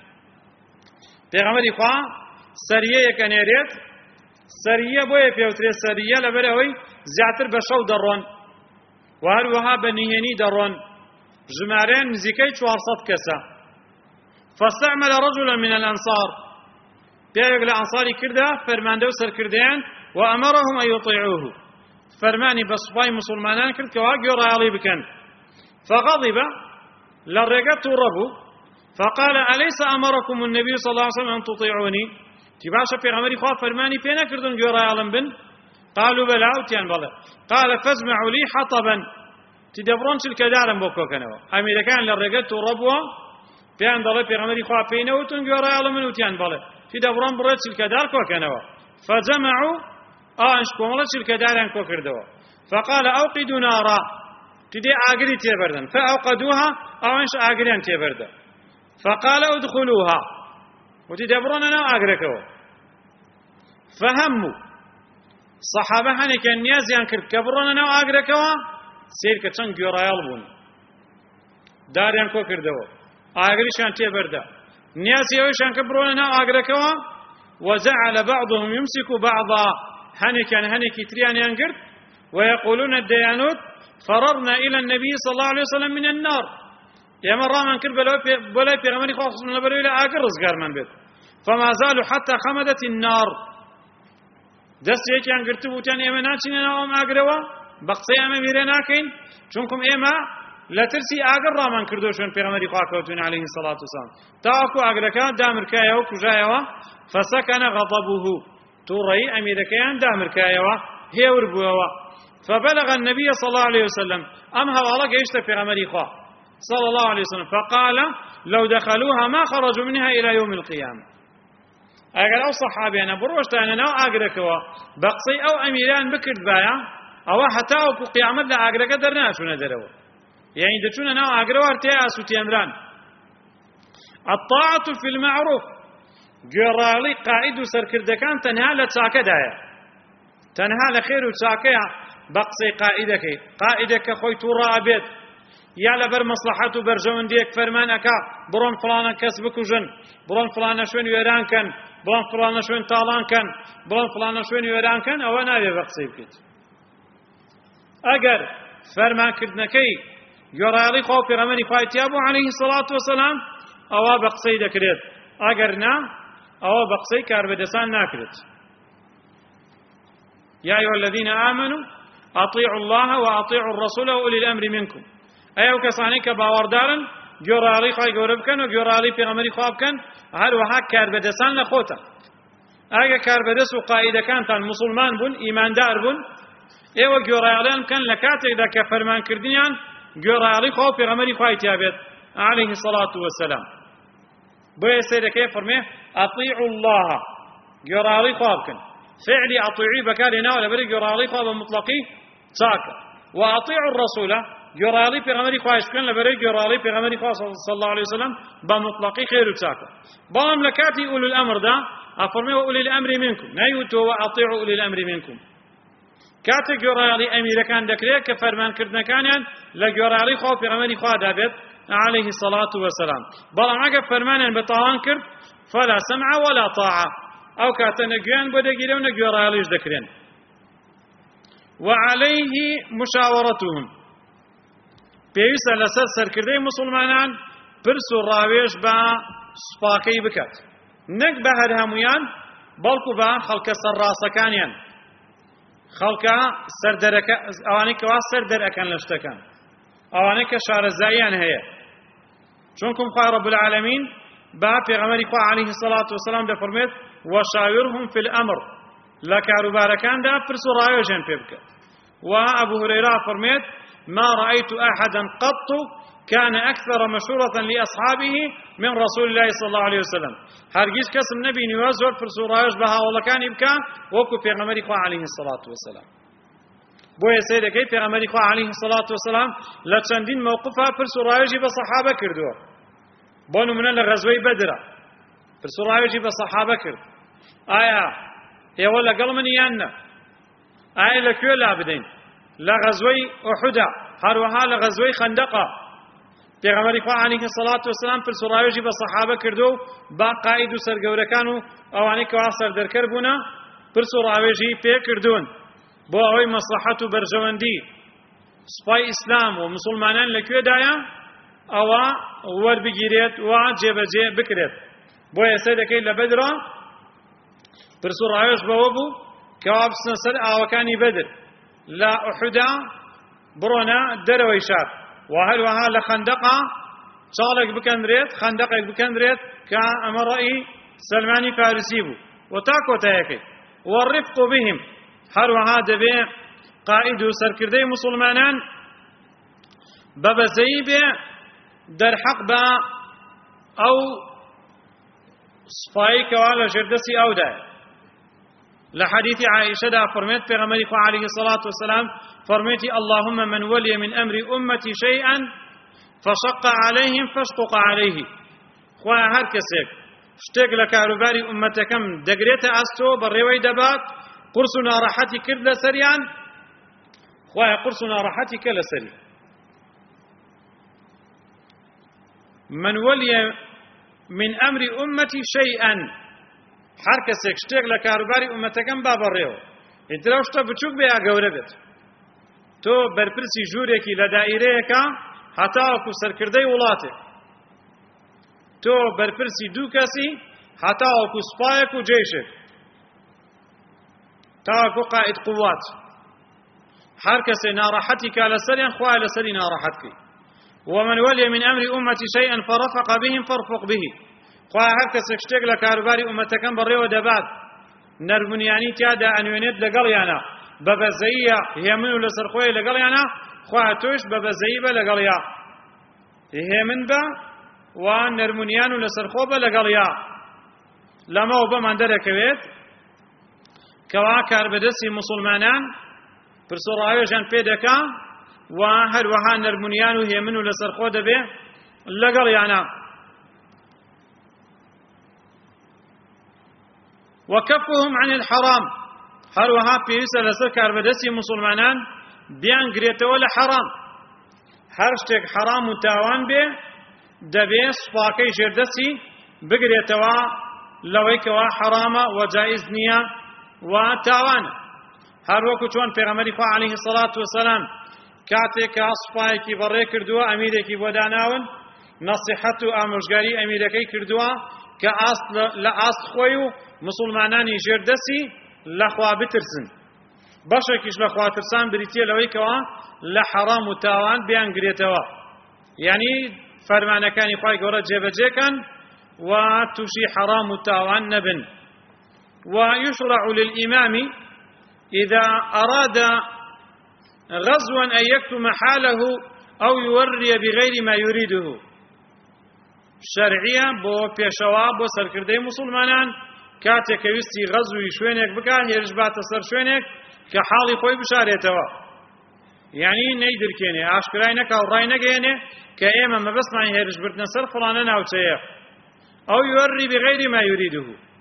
Speaker 1: پیغمبر خوا سریه کنیرید سریه بوی پیوتری سریه لبروی زیاتر بشو درون و هر وها بنیهنی درون جمارين نزيكي 400 كسا فاستعمل رجلا من الأنصار بيقول الأنصاري كرده فرماندو سر كرديان وأمرهم أن يطيعوه فرماني بصفاي مسلمانان كرد كواقي رالي بكن فغضب لرقته ربو فقال أليس أمركم النبي صلى الله عليه وسلم أن تطيعوني تباشا في غمري خواه فرماني فينا كردون جورا يعلم بن قالوا بلا أوتيان بلا قال فازمعوا لي حطبا تدبرون شل كدارا بوكو كانوا أمير كان لرقته ربوه بيان ضل في غمري خواه فينا وتون جورا يعلم بن أوتيان بلا تدبرون بريت شل كدار كو كانوا فجمعوا أنشكم الله شل كدارا كو كردوا فقال أوقدوا نارا تدي آقري تيبردن فأوقدوها أنش آقريان تيبردن فقال ادخلوها وتدبرون أنا أقركوا فهموا صحابة هني كان نيازيان كرد كبرون أنا أقركوا سير كتشان جورا يلبون داريان كو كردوا أقريشان تيبردا نيازي ويشان كبرون أنا أقركوا وجعل بعضهم يمسك بعضا هني كان هني كتريان ينقرد ويقولون الديانوت فررنا إلى النبي صلى الله عليه وسلم من النار يا مرة من كل بلا في غمري خاص من البلوي لا أقرص قار من بيت فما زالوا حتى خمدت النار دست يك يعني قرتبو تاني إما ناتشين أنا أم أقروا بقصي أما ميرنا كين شونكم إما لا ترسي أقر من كردوشون في غمري خاكوتون عليه الصلاة والسلام تاكو أقركان دامر كايو كجايوا فسكن غضبه توري أميركان دامر كايوا هي وربوا فبلغ النبي صلى الله عليه وسلم أمها والله جيشت في غمري خا صلى الله عليه وسلم فقال لو دخلوها ما خرجوا منها إلى يوم القيامة أقل أو صحابي أنا بروشت أنا نو أقركوا بقصي أو أميران بكرد بايا أو حتى أو قيامة لا أقرك درنا شو ندروا يعني دشونا نو أقروا ارتياس وتيمران الطاعة في المعروف جرالي قائد سركردكان تنها لتساكا دايا تنها لخير وتساكا بقصي قائدك خوي تورا أبيت يا لبر مصلحته برجون ديك فرمان أكا برون فلانا كسبك وجن برون فلانا شوين يوران كان برون فلانا شوين طالان كان برون فلانا شوين يوران كان أو أنا بقصي بكت أجر فرمان كدنكي يرالي خوف رمني فايتيابو عليه الصلاة والسلام أو بقصي دكريت أجرنا أو بقصي كاربدسان ناكرت يا أيها الذين آمنوا أطيعوا الله وأطيعوا الرسول وأولي الأمر منكم أيها كسانيك باوردارن جورالي خاي غوربكن وجورالي في غمري خوابكن هل وها كاربدسان لخوتا أجا كاربدس وقائد كانت المسلمان بون إيمان دار بون أيها جوراليان كان لكاتك دا كفرمان كرديان جورالي خواب في غمري خواي تيابت عليه الصلاة والسلام بوي سيدك يفرميه أطيعوا الله جورالي خوابكن فعلي أطيعي بكالينا ولا بري جورالي خواب مطلقي ساكا وأطيعوا الرسول جرالي بيغمري خواهش كن لبري جرالي بيغمري خواهش صلى الله عليه وسلم بمطلقي خير وتساكو بام لكاتي أولي الأمر ده أفرمي أولي الأمر منكم نيوتوا وأطيعوا أولي الأمر منكم كاتي جرالي أمير كان دكريه كفرمان كردنا كان لجرالي خواهش بيغمري خواهش دابت عليه الصلاة والسلام بلام عقب فرمانا بطوان كرد فلا سمع ولا طاعة أو كاتنجيان بدقيرون جراليش ذكرين وعليه مشاورتهم بيوسا لسر سركردي مسلمانان برسو راويش با سپاكي بكت نك بهر هميان بلكو با خلق سراسكانيان خلق سردرك اوانيك وا سردركان لشتكان اوانيك شارزايان هي چونكم خواه رب العالمين با پیغمبری خواه عليه الصلاة والسلام ده فرميت وشاورهم في الأمر لكاروباركان ده فرسو رايوشن بيبكت وأبو هريرة فرميت ما رأيت أحدا قط كان أكثر مشورة لأصحابه من رسول الله صلى الله عليه وسلم هرگيز كسم نبي نوازور فرسو رايوش بها والله كان يبكى وكو پیغمبری خواه عليه الصلاة والسلام بويا سيدكي پیغمبری خواه عليه الصلاة والسلام لچندين موقفها فرسو رايوشي بصحابة كردوه بونو من لغزوي بدر فرسو رايوشي بصحابة كرد آية يا ولا قل من يانا آية لكيو لابدين لغزوي أحدا هروها لغزوي خندقة پیغمبر خواه عليه الصلاة والسلام فرسو رايوشي بصحابة كردو با قائد و سرگوركانو اواني كواسر در كربونا فرسو رايوشي پی كردون بو اوي مصلحة برجواندي سپاي اسلام ومسلمانان لكيو دايا ئەوە وەربگیرێت و جێبەجێ بکرێت بۆیە سەیدەکەی لە بەدرە پرس و ڕاوێژ بەوە بوو کەوا بچنە سەر ئاوەکانی بەدر لە ئوحودا بڕۆنە دەرەوەی شار و هەروەها لە خەندەقا چاڵێک بکەندرێت خەندەقێک بکەندرێت کە ئەمە ڕەئی سەلمانی فارسی بوو و تا کۆتایەکەی وەڕفق بهم هەروەها دەبێ قائد و سەرکردەی موسڵمانان بەبەزەیی بێ دەرحەق بە ئەو سپایی کەوا لە ژێردەستی ئەودایە لە حەدیثی عائشەدا فەرمێت پێغەمبەری خوا عليه الصلاة والسلام فەرمێتی اللهم من ولي من أمر أمتي شيئا فشق عليهم فاشقق عليه خوایە هەر کەسێک شتێک لە کاروباری ئومەتەکەم دەگرێتە ئەستۆ بەڕێوەی دەبات قورس و ناڕەحەتی کرد لەسەریان خوایە قورس و ناڕەحەتی کە لەسەری من ولي من أمر أمتي شيئا هر کەسێک شتێک لە کاروباری ئومەتەکەم با بەڕێوە ئیترا شتە بچووک بێ یا گەورە بێت تۆ بەرپرسی ژوورێکی لە دائیرەیەکە هەتاوەکو سەرکردەی وڵاتێک تۆ بەرپرسی دوو کەسی هەتاوەکو سوپایەک و جێیشێک تاوەکو قائد قوات هەر کەسێ ناڕەحەتی کا لەسەریان خوایە لەسەری ناڕەحەتکەی ومن ولي من أمر أمتي شيئا فرفق بهم فارفق به خواه هر کەسێک شتێک لە کاروباری ئومەتەکەم بەڕێوە دەبات نەرمونیانی تیادا ئەنوێنێت لەگەڵیانە بەبەزەییە هێمن و لەسەر خۆی لەگەڵیانە خواه تۆش بەبەزەیی بە لەگەڵیا هێمن بە و نەرمونیان و لەسەر خۆ بە لەگەڵیا لەمەوە بەمان دەرەکەوێت کەوا کاربەدەستی موسڵمانان پرسۆڕاوێژیان پێ دەکا و هەروەها نەرمونیان و هێمن و لەسەر خۆ دەبێ لەگەڵیانە وكفهم عن الحرام هروها پێویستە لەسەر کاربەدەستی موسڵمانان بیان گرێتەوە لە حەرام هەر شتێک حەرام و تاوان بێ دەبێ سوپاکەی ژێردەستی بگرێتەوە لەوەی کەوا حەرامە و جائز نییە و تاوانە هەروەکو چۆن پێغەمبەری خوا عەلەیهی الصەلاة وەسەلام کاتێک کە سوپایەکی بەڕێ کردووە ئەمیرێکی بۆ داناون نەسیحەت و ئامۆژگاری ئەمیرەکەی کردووە کە لە ئاست خۆی و مسلمانانی ژێردەسی لەخوا بترسن بەشێکیش لە خواترسان بریتیە لەوەی کەوا لە حەرام و تاوان بیان گرێتەوە یعنی فەرمانەکانی خوای گەورە جێبەجێکەن و تووشی حەرام و تاوان نەبن ويشرع للإمام إذا أراد غزوا أن يكتم حاله أو يوري بغير ما يريده شرعية بو بيشوا بو سركردي مسلمانان کاتێک کە ویستی غەزوی شوێنێک بکات هێرش باتە سەر شوێنێک کە حاڵی خۆی بشارێتەوە یعنی نەیدرکێنێ ئاشکرای نەکا و ڕای نەگەێنێ کە ئێمە مەبەستمان هێرشبردنە سەر فڵانە ناوچەیە ئەو یوەڕی بغەیری ما یوریدهو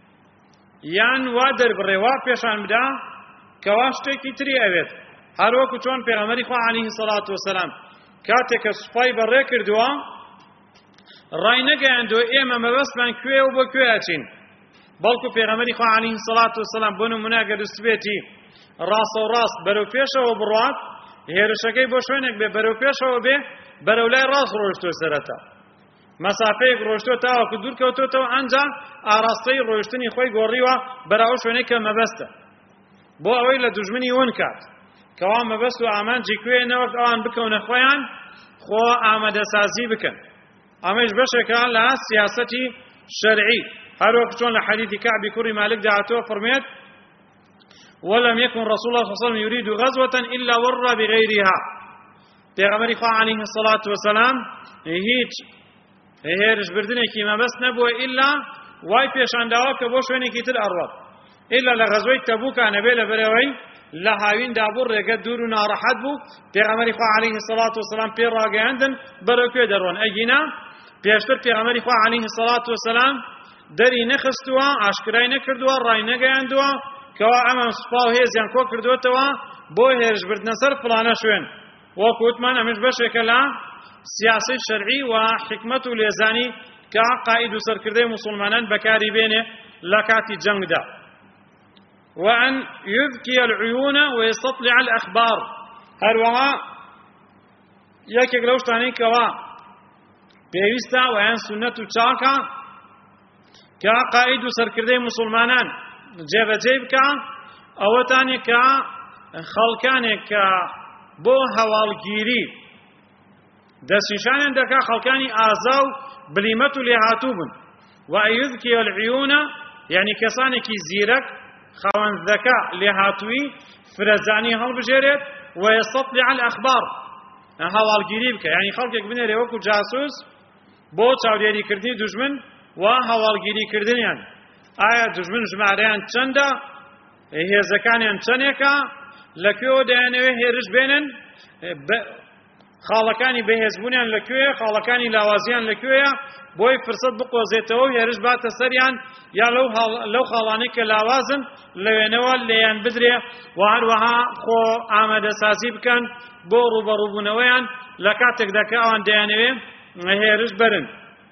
Speaker 1: یان وا دەربڕێ وا پێشان بدا کەوا شتێکی تری ئەوێت هەروەکو چۆن پێغەمبەری خوا عەلەیهی سەڵات وسەلام کاتێک کە سوپای بەڕێ کردووە ڕای نەگەیاندووە ئێمە مەبەستمان کوێ و بۆ کوێ ئەچین بەڵکو پێغەمبەری خوا عەلەیهی سەڵات وسەلام بۆ نمونە ئەگەر دەستبێتی ڕاستە و ڕاست بەرەو پێشەوە بڕوات هێرشەکەی بۆ شوێنێک بێ بەرەو پێشەوە بێ بەرەو لای ڕاست ڕۆیشتووە سەرەتا مەسافەیەک ڕۆیشتووە تاوەکو دوور کەوتوێتەوە ئەنجا ئاراستەی ڕۆیشتنی خۆی گۆڕیوە بەراو شوێنەی کە مەبەستە بۆ ئەوەی لە دوژمنی ون کات کەوا مەبەست و ئامانجی کوێنەوەک ئەوان بکەونە خۆیان خۆ ئامادەسازی بکەن ئەمەش بەشێکە لە سیاسەتی شەرعی هەروەکو چۆن لە حەدیثی کەعبی کوڕی مالک داهاتووە فەرمێت ولم يكن رسول الله صلى الله عليه وسلم يريد غزوة إلا ور بغيرها پێغەمبەری خوا عەلەیهی الصلاة والسلام هیچ هێرش بردنێکی مەبەست نەبووە ئیلا وای پێشانداوە کە بۆ شوێنێکی تر ئەڕوات ئیلا لە غەزوەی تەبووکە نەبێ لەبەرەوەی لە هاویندا بوو ڕێگە دوور و ناڕەحەت بوو پێغەمبەری خوا عەلەیهی الصلاة والسلام پێ ڕاگەیاندن بەرەو کوێ دەڕۆن ئەگینا پێشتر پێغەمبەری خوا عەلەیهی الصلاة والسلام دەری نەخستووە ئاشکرای نەکردووە ڕای نەگەیاندووە کەوا ئەمە سوپا و هێزیان کۆ کردوێتەوە بۆ هێرشبردنە سەر فڵانە شوێن وەکو وتمان ئەمەش بەشێکە لە سیاسی شەرعی و حکمت و لێزانی کە قائید و سەرکردەی موسڵمانان بەکاری بێنێ لە کاتی جەنگدا وأن يذكي العيون ويستطلع الأخبار هەروەها یەکێک لەو شتانەی کەوا پێویستە و یان سونەت و چاکە کە قائید و سەرکردەی موسڵمانان جێبەجێ بکە ئەوەتانێک کە خەڵکانێک کە بۆ هەواڵگیری دەستنیشانیان دەکا خەڵکانی ئازا و بلیمەت و لێهاتوو بن و ئەیذکی العیونە یعنی کەسانێکی زیرەک خاوەنزەکە لێهاتووی فرەزانی هەڵبژێرێت و یستطلع الأخبار هەواڵگیری بکە یعنی خەڵکێک بنێرێ وەکو جاسوس بۆ چاودێریکردنی دوژمن و هەواڵگیریکردنیان ئایا دوژمن ژمارەیان چەندە هێزەکانیان چەندێکە لەکوێوە دەیانەوێ هێرش بێنن خاڵەکانی بەهێزبوونیان لەکوێیە خاڵەکانی لاوازیان لەکوێیە بۆی فرسەت بقۆزێتەوە و هێرش باتە سەریان یا لەو خاڵانەی کە لاوازن لەوێنەوە لێیان بدرێ و هەروەها خۆ ئامادەسازی بکەن بۆ ڕوبەڕووبوونەوەیان لە کاتێکدا کە ئەوان دەیانەوێ هێرش بەرن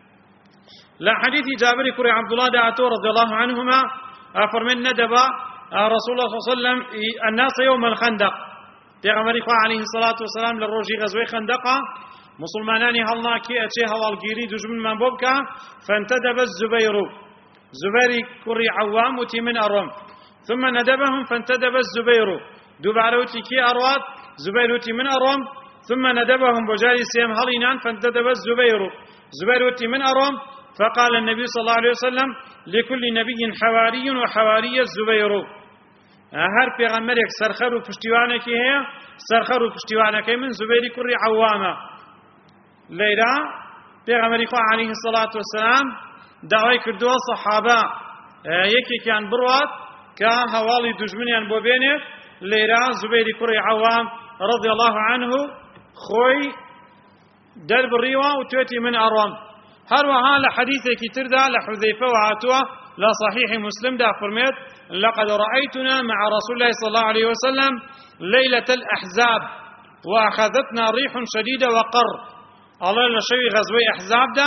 Speaker 1: لە حەدیثی جابری کوڕی عەبدوڵڵا داهاتووە رضي الله عنهما فەرمێن نەدەبا رسول الله صلى الله عليه وسلم الناس يوم الخندق پێغەمبەری خوا عەلەیهی الصلاة والسلام لە ڕۆژی غەزوەی خەندەقا مسلمانانی هەڵناکی ئەچێ هەواڵگیری دوژمنمان بۆ بکە فانتدب الزبير زبير کوڕی عەوام وتی من ئەڕۆم ثم ندبهم فانتدب الزبير دووبارە وتی کێ ئەڕوات زبير وتی من ئەڕۆم ثم ندبهم بۆ جاری سێم هەڵینان فانتدب الزبير زبير وتی من ئەڕۆم فقال النبي صلى الله عليه وسلم لكل نبي حواري وحواري الزبير هەر پێغەمبەرێک سەرخەر و پشتیوانێکی هەیە سەرخەر و پشتیوانەکەی من زوبەیری کوڕی عەوامە لەیرا پێغەمبەری خوا عەلەیهی الصلاة والسلام داوای کردووە سەحابە یەکێکیان بڕوات کە هەواڵی دوژمنیان بۆ بێنێت لەیرا زوبەیری کوڕی عەوام رضي الله عنه خۆی دەربڕیوە و توێتی من ئەڕۆم هەروەها لە حەدیثێکی تردا لە حوذەیفە هاتووە لا صحيح مسلم دا فرميت لقد رأيتنا مع رسول الله صلى الله عليه وسلم ليلة الأحزاب وأخذتنا ريح شديدة وقر الله لشوي غزوي أحزاب دا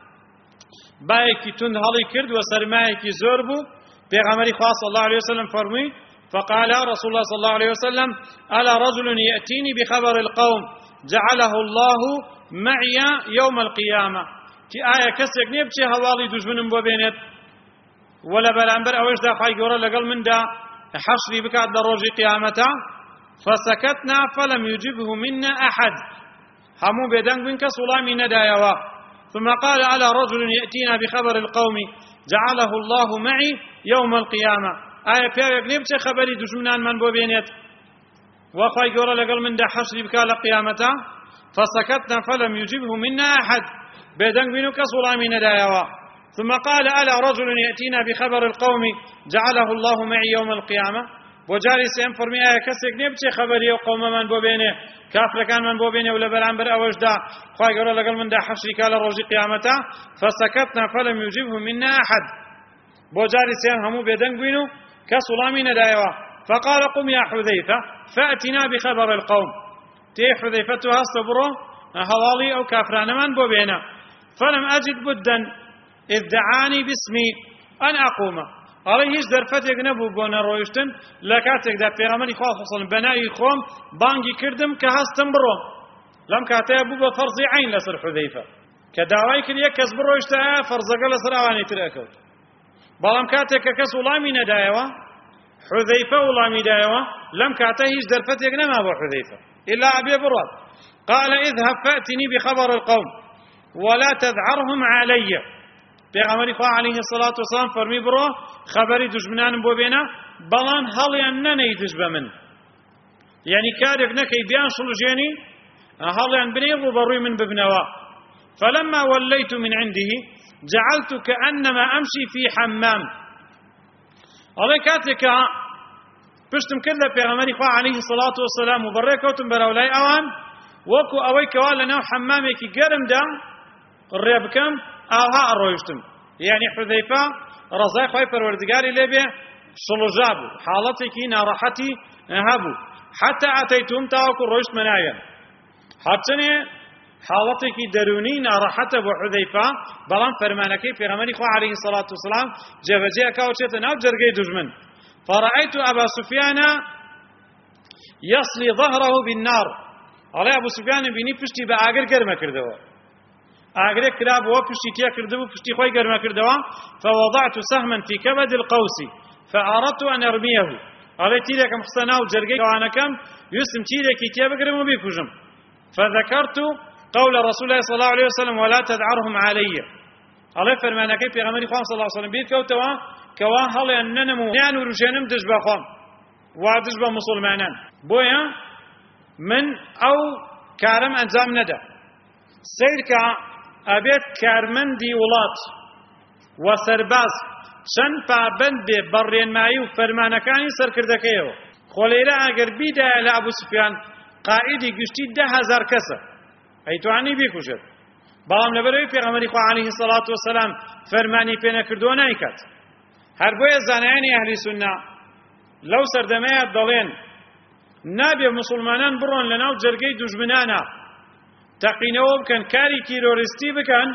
Speaker 1: بايكي تند هلي كرد وسرمايكي زوربو بيغمري خاص صلى الله عليه وسلم فرمي فقال رسول الله صلى الله عليه وسلم ألا رجل يأتيني بخبر القوم جعله الله معي يوم القيامة كي آية كسيك نيبتي هوالي دجمن بوبينت ولا بلانبر اوش دا خواهی گوره لقل من دا حشری بکات دا روژی قیامتا فسكتنا فلم يجبه منا أحد همو بيدنگ بن كسولامي ندايوا ثم قال على رجل يأتينا بخبر القوم جعله الله معي يوم القيامة آية بيوك نبتي خبري دجمنان من بوبينت وخواهي گوره لقل من دا حشری بکات لقيامتا فسكتنا فلم يجبه منا أحد بيدنگ بن كسولامي ندايوا ثم قال ألا رجل يأتينا بخبر القوم جعله الله معي يوم القيامة بۆ جاری سێم فەرمی ئایا کەسێک نییە بچێ خەبەری ئەو قەومەمان بۆ بێنێ کافرەکانمان بۆ بێنێ و لە بەرامبەر ئەوەشدا خوای گەورە لەگەڵ مندا حەشری کا لە ڕۆژی قیامەتە فسەکەتنا فەلەم یوجیبه منا ئەحەد بۆ جاری سێم هەموو بێدەنگ بووین و کەس وڵامی نەدایەوە فقال قم يا حذيفة فأتنا بخبر القوم تي حذيفة هست برو هوالي أو كافران من بوبينا فلم أجد بدا إذ دعاني باسمي أن أقوم عليه هیچ دەرفەتێک نەبوو بۆ نەڕۆیشتن لە کاتێکدا پێغەمبەری خوا خۆسڵ بەناوی خۆم بانگی کردم کە هەستم بڕۆم لەم کاتەیە بوو بە فەرزی عین لەسەر حودەیفە کە داوای کرد یەک کەس بڕۆیشتە فەرزەکە لەسەر ئەوانەی تر ئەکەوت بەڵام کاتێک کە کەس وڵامی نەدایەوە حذيفة وڵامی دایەوە لەم کاتە هیچ دەرفەتێک نەما بۆ حذيفة إلا أبي براد قال اذهب فأتني بخبر القوم ولا تذعرهم علي پێغەمبەری خوا عليه الصلاة والسلام فەرمی بڕۆ خەبەری دوژمنانم بۆ بێنە بەڵام هەڵیان نەنەی دژ بە من یعنی کارێک نەکەی بیان شڵژێنی هەڵیان بنێ ڕوبەڕووی من ببنەوە فلما وليت من عنده جعلت كأنما أمشي في حمام ئەڵێ کاتێکە پشتم کرد لە پێغەمبەری خوا عليه الصلاة والسلام و بەڕێ کەوتم بەرەو لای ئەوان وەکو ئەوەی کەوا لەناو حەمامێکی گەرمدا ڕێ بکەم ئاها ئەڕۆیشتم یعنی حودەیفە ڕەزای خوای پەروەردگاری لێبێ شڵژا بوو حاڵەتێکی ناڕەحەتی هەبوو حتى ئەتەیتوم تاوەکو ڕۆیشتمە ناوێن هەرچەنێ حاڵەتێکی دەرونی ناڕەحەتە بۆ حودەیفە بەڵام فەرمانەکەی پێغەمبەری خوا عليه الصلاة والسلام جێبەجێ ئەکا و چێتە ناو جەرگەی دوژمن فرأيت أبا سفيان يصلي ظهره بالنار على أبو سفيان بيني پشتی بە ئاگر گەرمە کردەوە ئاگرێک کرابەوە پشتی تێ کردبوو پشتی خۆی گەرمە کردەوە فوضعت سهما في كبد القوس فأردت أن أرميه على تيركم خصە ناو جەرگەی ئەوانەکەم ویستم تیرێکی تێ بگرم و بیکوژم فذكرت قول رسول الله صلى الله عليه وسلم ولا تدعرهم علي على فرمانەکەی پێغەمبەری خوا صلى الله عليه وسلم بیر کەوتەوە کەوا هەڵیان نەنەم و یان وروژێنم دژ بە خۆم وا دژ بە موسڵمانان بۆیە من ئەو کارم ئەنجام نەدا سیرکە ئەبێت کارمەندی وڵات و سەرباز چەند پابەند بێ بەڕێنمایی و فەرمانەکانی سەرکردەکەیەوە خۆ لەیرە ئەگەر بیدایە لە ئەبوو سوفیان قائیدی گشتی 10,000 کەسە ئەیتوانی بیکوژێت بەڵام لەبەرەوەی پێغەمبەری خوا عليه الصلاة والسلام فەرمانی پێ نەکردووە نایکات هەر بۆیە زانایانی ئەهلی سوننا لەو سەردەمەیە دەڵێن نابێ موسڵمانان بڕۆن لەناو جەرگەی دوژمنانە تەقینەوە بکەن کاری تیرۆریستی بکەن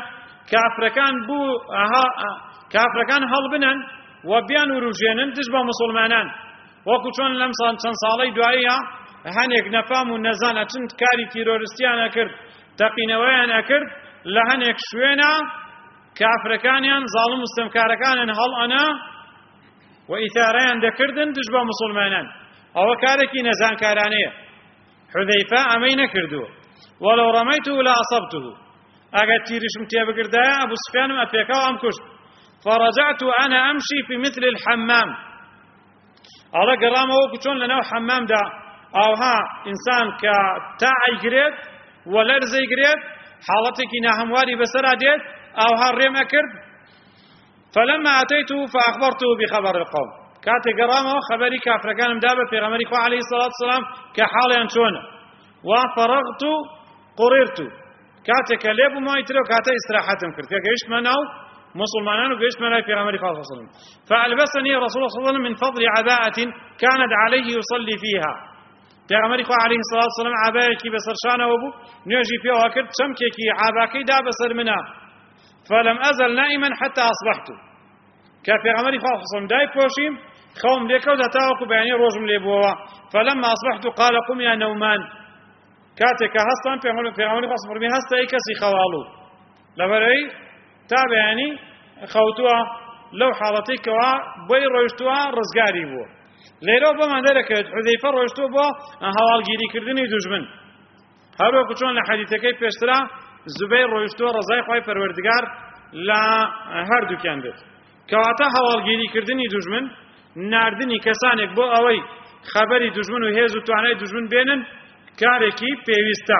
Speaker 1: کافرەکان هەڵبنن و بیان وروژێنن دژ بە موسڵمانان وەکو چۆن لەم چەند ساڵەی دواییە هەنێک نەفام و نەزانە چەند کاری تیرۆریستیان ئەکرد تەقینەوەیان ئەکرد لە هەنێک شوێنە کافرەکانیان زاڵم مستەمکارەکانن هەڵئەنا و ئیثارەیان دەکردن دژ بە موسڵمانان ئەوە کارێکی نەزانکارانەیە حودەیفە ئەمەی نەکردووە ولو رميته لأصبته ئەگەر تیریشم تێبگردایە ئەبوو سوفیانم ئەپێکاو ئەم کوشت فرجعت أنا أمشي في مثل الحمام ئەڵێ گەڕامەوە وەکو چۆن لەناو حەمامدا ئاوها ئینسان کە تا ئەیگرێت و لەرزەی گرێت حاڵەتێکی ناهەمواری بەسەرا دێت ئاوها ڕێم ئەکرد فلما أتيته فأخبرته بخبر القوم کاتێک گەڕامەوە خەبەری کافرەکانم دا بە پێغەمبەری خوا عليه الصلاة والسلام کە حاڵیان چۆنە وفرغت قررت كاتك لێ بوومەوەی ترە و کاتە ئیستراحەتم کرد کە گەیشتمە ناو مسلمانان و گەیشتمە لای پێغەمبەری خوا صلی الله علیه وسلم فألبسني رسول الله صلى الله عليه وسلم من فضل عباءة كانت عليه يصلي فيها پێغەمبەری خوا عليه الصلاة والسلام عبايەکی بەسەرشانەوە بوو نوێژی پێوە کرد چەمکێکی عاباکەی دا بەسەر منە فلم أزل نائما حتى أصبحت کە پێغەمبەری خوا صلی الله عليه وسلم دای پۆشیم خەوم لێکەوتە تاوەکو بەیانی ڕۆژم لێ بووەوە فلما أصبحت قال قم يا نومان کاتێکە هەستان پێغەمبەری خوا فەرمی هەستە ئەی کەسی خەواڵوو لەبەرەوەی تا بەیانی خەوتووە لەو حاڵەتەی کەوا بۆی ڕۆیشتووە ڕزگاری بووە لێرەوە بەمان دەرەکەوێت حودەیفە ڕۆیشتووە بۆ هەواڵگیریکردنی دوژمن هەروەکو چۆن لە حەدیثەکەی پێشترا زوبەیر ڕۆیشتووە ڕەزای خوای پەروەردگار لە هەردووکیان بێت کەواتە هەواڵگیریکردنی دوژمن ناردنی کەسانێک بۆ ئەوەی خەبەری دوژمن و هێز و توانای دوژمن بێنن كاركي بيوستا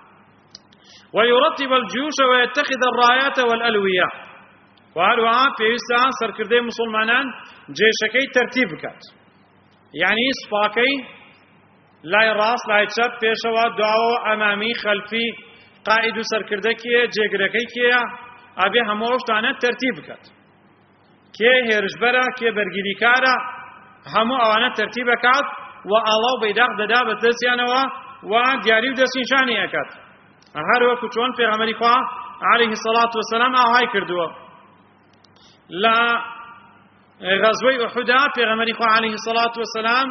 Speaker 1: ويرتب الجيوش ويتخذ الرايات والألوية وهروها بيوستا سركردي مسلمانان جيشكي ترتيب كات يعني سوپاکەی لای ڕاست لای چەپ پێشەوە دواوە ئەمامی خەلفی قائد و سەرکردە کێ جێگرەکەی کێیە ئەبێ هەموو شتانە تەرتیب بکات کێ هێرشبەرە کێ بەرگریکارە هەموو ئەوانە تەرتیب بکات و ئاڵا و بەیداق دەدا بە دەستیانەوە و دیاری و دەستنیشانی ئەکات هەر وەکو چۆن پێغەمبەری خوا عەلەیهی سەڵات وەسەلام ئاوای کردووە لە غەزوەی ئوحودا پێغەمبەری خوا عەلەیهی سەڵات وەسەلام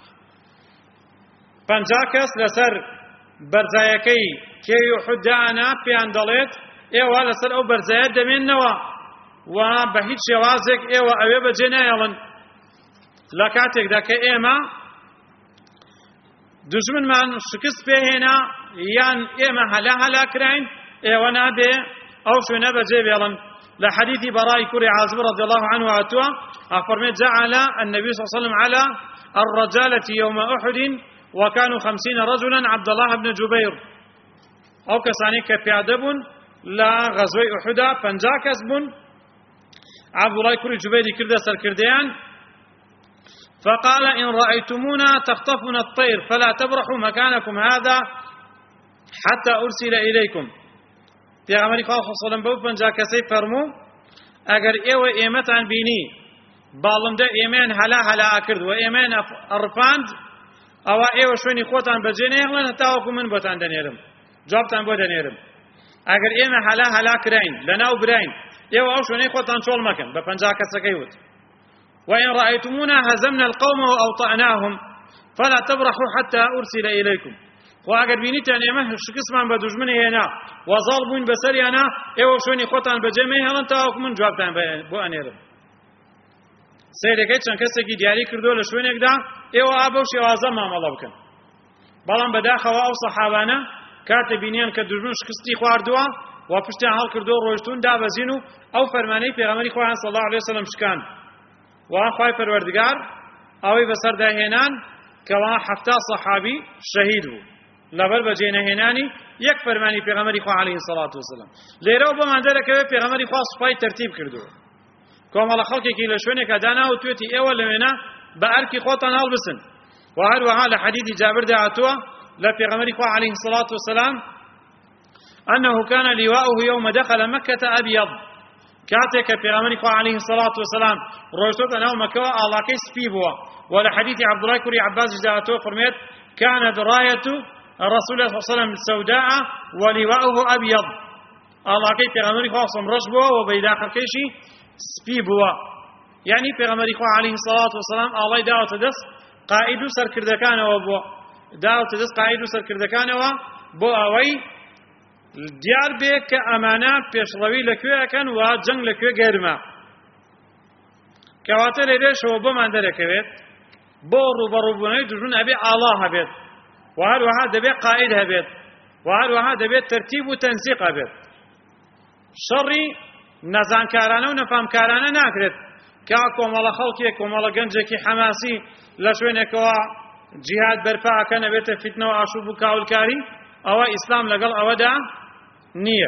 Speaker 1: 50 کەس لەسەر بەرزایەکەی کێوی ئوحود دانا پێیان دەڵێت ئێوە لەسەر ئەو بەرزایە دەمێننەوە و بە هیچ شێوازێک ئێوە ئەوێ بەجێ نایەڵن لە کاتێکدا کە ئێمە دژمنمان شکست پێهێنا یان ئێمە هەلا کراین ئێوە نابێ ئەو شوێنە بەجێ بێڵن لە حەدیثی بەڕای کوڕی عازب رضي الله عنه هاتووە ئەفەرمێت جعل النبي صلى الله عليه وسلم على الرجالة يوم أحد وكانوا 50 رجلا عبد الله بن جبير أو كساني كبيادبون لا غزوة أحد 50 كس بون عبد الله كوري جبير كرده سركرديان فقال إن رأيتمونا تخطفنا الطير فلا تبرحوا مكانكم هذا حتى أرسل إليكم في عمري خاصة صلى الله عليه وسلم كسي فرمو أجر إيوة إيمتان بيني بالم ده إيمان هلا أكرد وإيمان أرفاند أو إيوة شويني خوتان بجيني هلن هتاوكم من بوتان دنيرم جوابتان بو دنيرم أجر إيمان هلا كراين لنا وبراين إيوة أو شويني خوتان شول مكان بپنجا كسكيوت وإن رأيتمونا هزمنا القوم وأوطأناهم فلا تبرحوا حتى أرسل إليكم وأجر بينيتان إيمان شكسمان بدجمني هنا وظالبون بسريانا إيوة شويني خوتان بجيمي هلن تاوكم من جوابتان بو أنيرم سیرەکەی چەند کەسێکی دیاری کردووە لە شوێنێکدا ئێوە ئابە و شێوازە مامەڵە بکەن بەڵام بەداخەوە ئەو سەحابانە کاتە بینیان کە دوژمن شکستی خواردووە و پشتیان هەڵکردووە ڕۆیشتون دابەزین و ئەو فەرمانەی پێغەمبەری خۆیان صلی الله علیه وسلم شکان و خوای پەروەردگار ئەوەی بەسەرداهێنان کەوا 70 سەحابی شەهید بوو لەبەر بەجێنەهێنانی یەک فەرمانی پێغەمبەری خوا عەلەیهی سەڵات وسەلام لێرەوە بۆمان دەرەکەوێت پێغەمبەری خوا سوپای تەرتیب کردووە کۆمەڵە خەڵکێکی لە شوێنێکە دانا و توێتی ئێوە لەوێنە بە ئەرکی خۆتان هەڵبسن و هەروەها لە حەدیثی جابردا هاتووە لە پێغەمبەری خوا عەلەیهی الصلاة والسلام أنه كان لواؤه يوم دخل مكة أبيض كاتك پێغەمبەری خوا عەلەیهی الصلاة والسلام ڕۆیشتۆتە ناو مەکەوە ئاڵاکەی سپی بووە و لە حەدیثی عەبدوڵای کوڕی عەباس هاتووە فەرمێت كانت راية رسول الله صلى الله عليه وسلم سوداء ولواؤه أبيض ئاڵاکەی پێغەمبەری خوا صلی ڕەش بووە و بەیداقەکەیشی سپی بووە یعنی پێغەمبەری خوا عەلەیهی الصلاة والسلام ئاڵای داوەتە دەست قائد و سەرکردەکانەوە بووە داوەتە دەست قائد و سەرکردەکانەوە بۆ ئەوەی دیار بێ کە ئەمانە پێشڕەوی لەکوێیەکەن و جەنگ لەکوێ گەرمە کەواتە لێرەشەوە بۆمان دەرەکەوێت بۆ ڕوبەڕووبوونەوەی دوژمن ئەبێ ئاڵا هەبێت و هەروەها دەبێت قائد هەبێت و هەروەها دەبێت تەرتیب و تەنسیق هەبێت شەڕی نەزانکارانە و نەفامکارانە ناکرێت کە کۆمەڵە خەڵکێک کۆمەڵە گەنجێکی حەماسی لە شوێنێکەوە جیهاد بەرپاکە نەبێتە فیتنە و ئاشوب و کاولکاری ئەوە ئیسلام لەگەڵ ئەوەدا نییە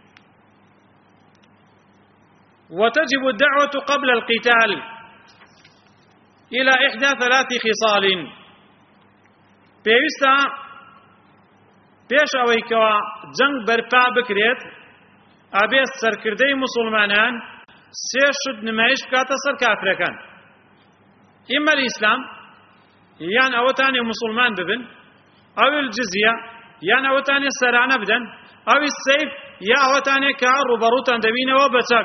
Speaker 1: وتجب الدعوة قبل القتال إلى إحدى 3 خصال پێویستە پێش ئەوەی کەوە جەنگ بەرپا بکرێت ئەبێ سەرکردەی موسڵمانان 3 شت نمایش بکاتە سەر کافرەکان ئیمە ئیسلام یان ئەوەتانێ موسڵمان ببن ئەو الجزیە یان ئەوەتانێ سەرانە بدەن ئەو سەیف یا ئەوەتانێ کە ڕوبەڕووتان دەبینەوە بە چەک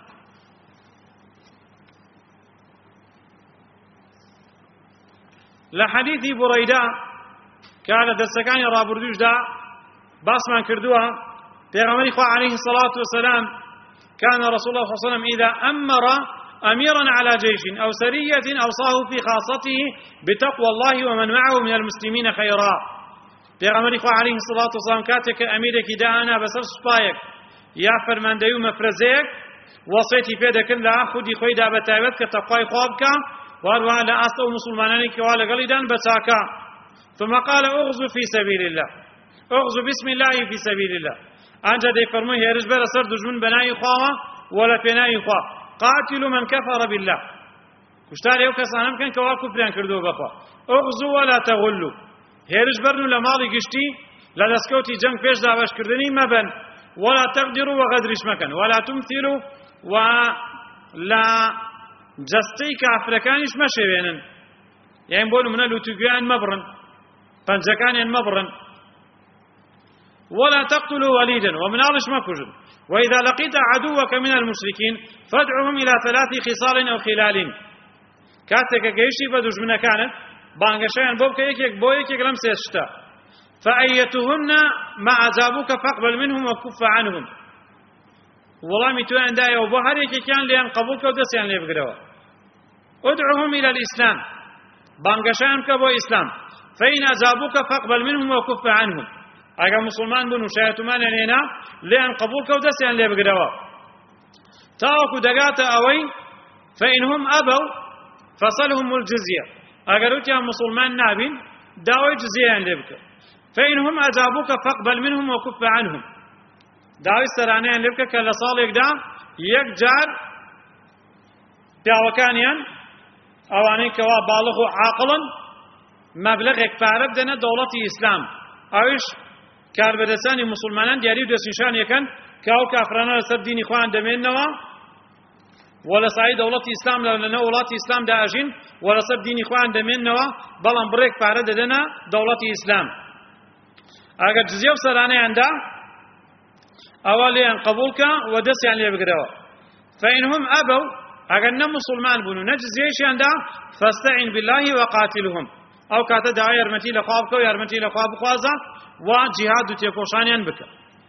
Speaker 1: لە حەدیثی بوڕەیدا کە لە دەستەکانی ڕابردووشدا باسمان کردووە پیغمبر خدا عليه الصلاة والسلام كان رسول الله صلى الله عليه وسلم إذا أمر أميرا على جيش أو سرية أوصاه في خاصته بتقوى الله ومن معه من المسلمين خيرا پیغمبر خدا عليه الصلاة والسلام كاتك أميرك دانا بسر سبايك يا فرمان ديو مفرزيك وصيتي فيدك لا خودي خويدا بتايبت كتقوى خوابك واروا لا أستو مسلمانانك ولا قليدان بساكا ثم قال أغزو في سبيل الله أغزو بسم الله في سبيل الله أنجا دي فرموه يرج بلا سر دجمن بناي خواما ولا بناي خوا قاتلوا من كفر بالله کوشتاری ئەو کەسانە بکەن کە وا کوفریان کردووە بەخوا ئوغزوا ولا تغلوا هێرش بەرن و لە ماڵی گشتی لە دەستکەوتی جەنگ پێش دابەشکردنی مەبەن ولا تقدروا وغدرش مەکەن ولا تمثلوا و لە جەستەی کافرەکانیش مەشێوێنن یان بۆ نمونە لوتوگویان مەبڕن پەنجەکانیان مەبڕن ولا تقتلوا وليدا ومناڵش مەکوژن وإذا لقيت عدوك من المشركين فادعهم إلى 3 خصال أو خلال كاتك جيشي بدجمنا كانت بانگشان بوبك يكيك بويكيك لم سيشتا فأيتهن ما عذابك فاقبل منهم وكف عنهم والله متوان دايا وبهر يكيكان لأن قبولك ودسيان ليبقروا ادعهم إلى الإسلام بانگشان كبو إسلام فإن عذابك فاقبل منهم وكف عنهم اگر مسلمان بنو شایەتمان هێنا لێیان قبول کە و دەستیان لێ بگرەوە تاوەکو دەگاتە ئەوەی فإنهم أبوا فصلهم الجزية اگر وتیان مسلمان نابین داوای جزیەیان لێ بکە فإنهم أجابوك فاقبل منهم وكف عنهم داوای سەرانەیان لێ بکە کە لە ساڵێکدا یەک جار پیاوەکانیان ئەوانەی کەوا باڵغ و عاقڵن مەبلەغێک پارە بدەنە دەوڵەتی ئیسلام ئەویش کاربەدەستانی مسلمانان دیاری و دەستنیشانیەکەن کە ئەو کافرانە لەسەر دینی خۆیان دەمێننەوە و لە سایەی دەوڵەتی ئیسلام لەنەو وڵاتی ئیسلامدا ئەژین و لەسەر دینی خۆیان دەمێننەوە بەڵام بڕێک پارە دەدەنە دەوڵەتی ئیسلام ئەگەر جزیە و سەرانەیاندا ئەوە لێیان قبولکە و دەستیان لێ بگرەوە فإنهم أبوا ئەگەر نە مسلمان بوون و نە جزیەیشیاندا فاستعن بالله وقاتلهم ئەو کاتە داوای یارمەتی لەخوا بکە و یارمەتی لەخوا بخوازە و جهاد و تێکۆشانیان بکە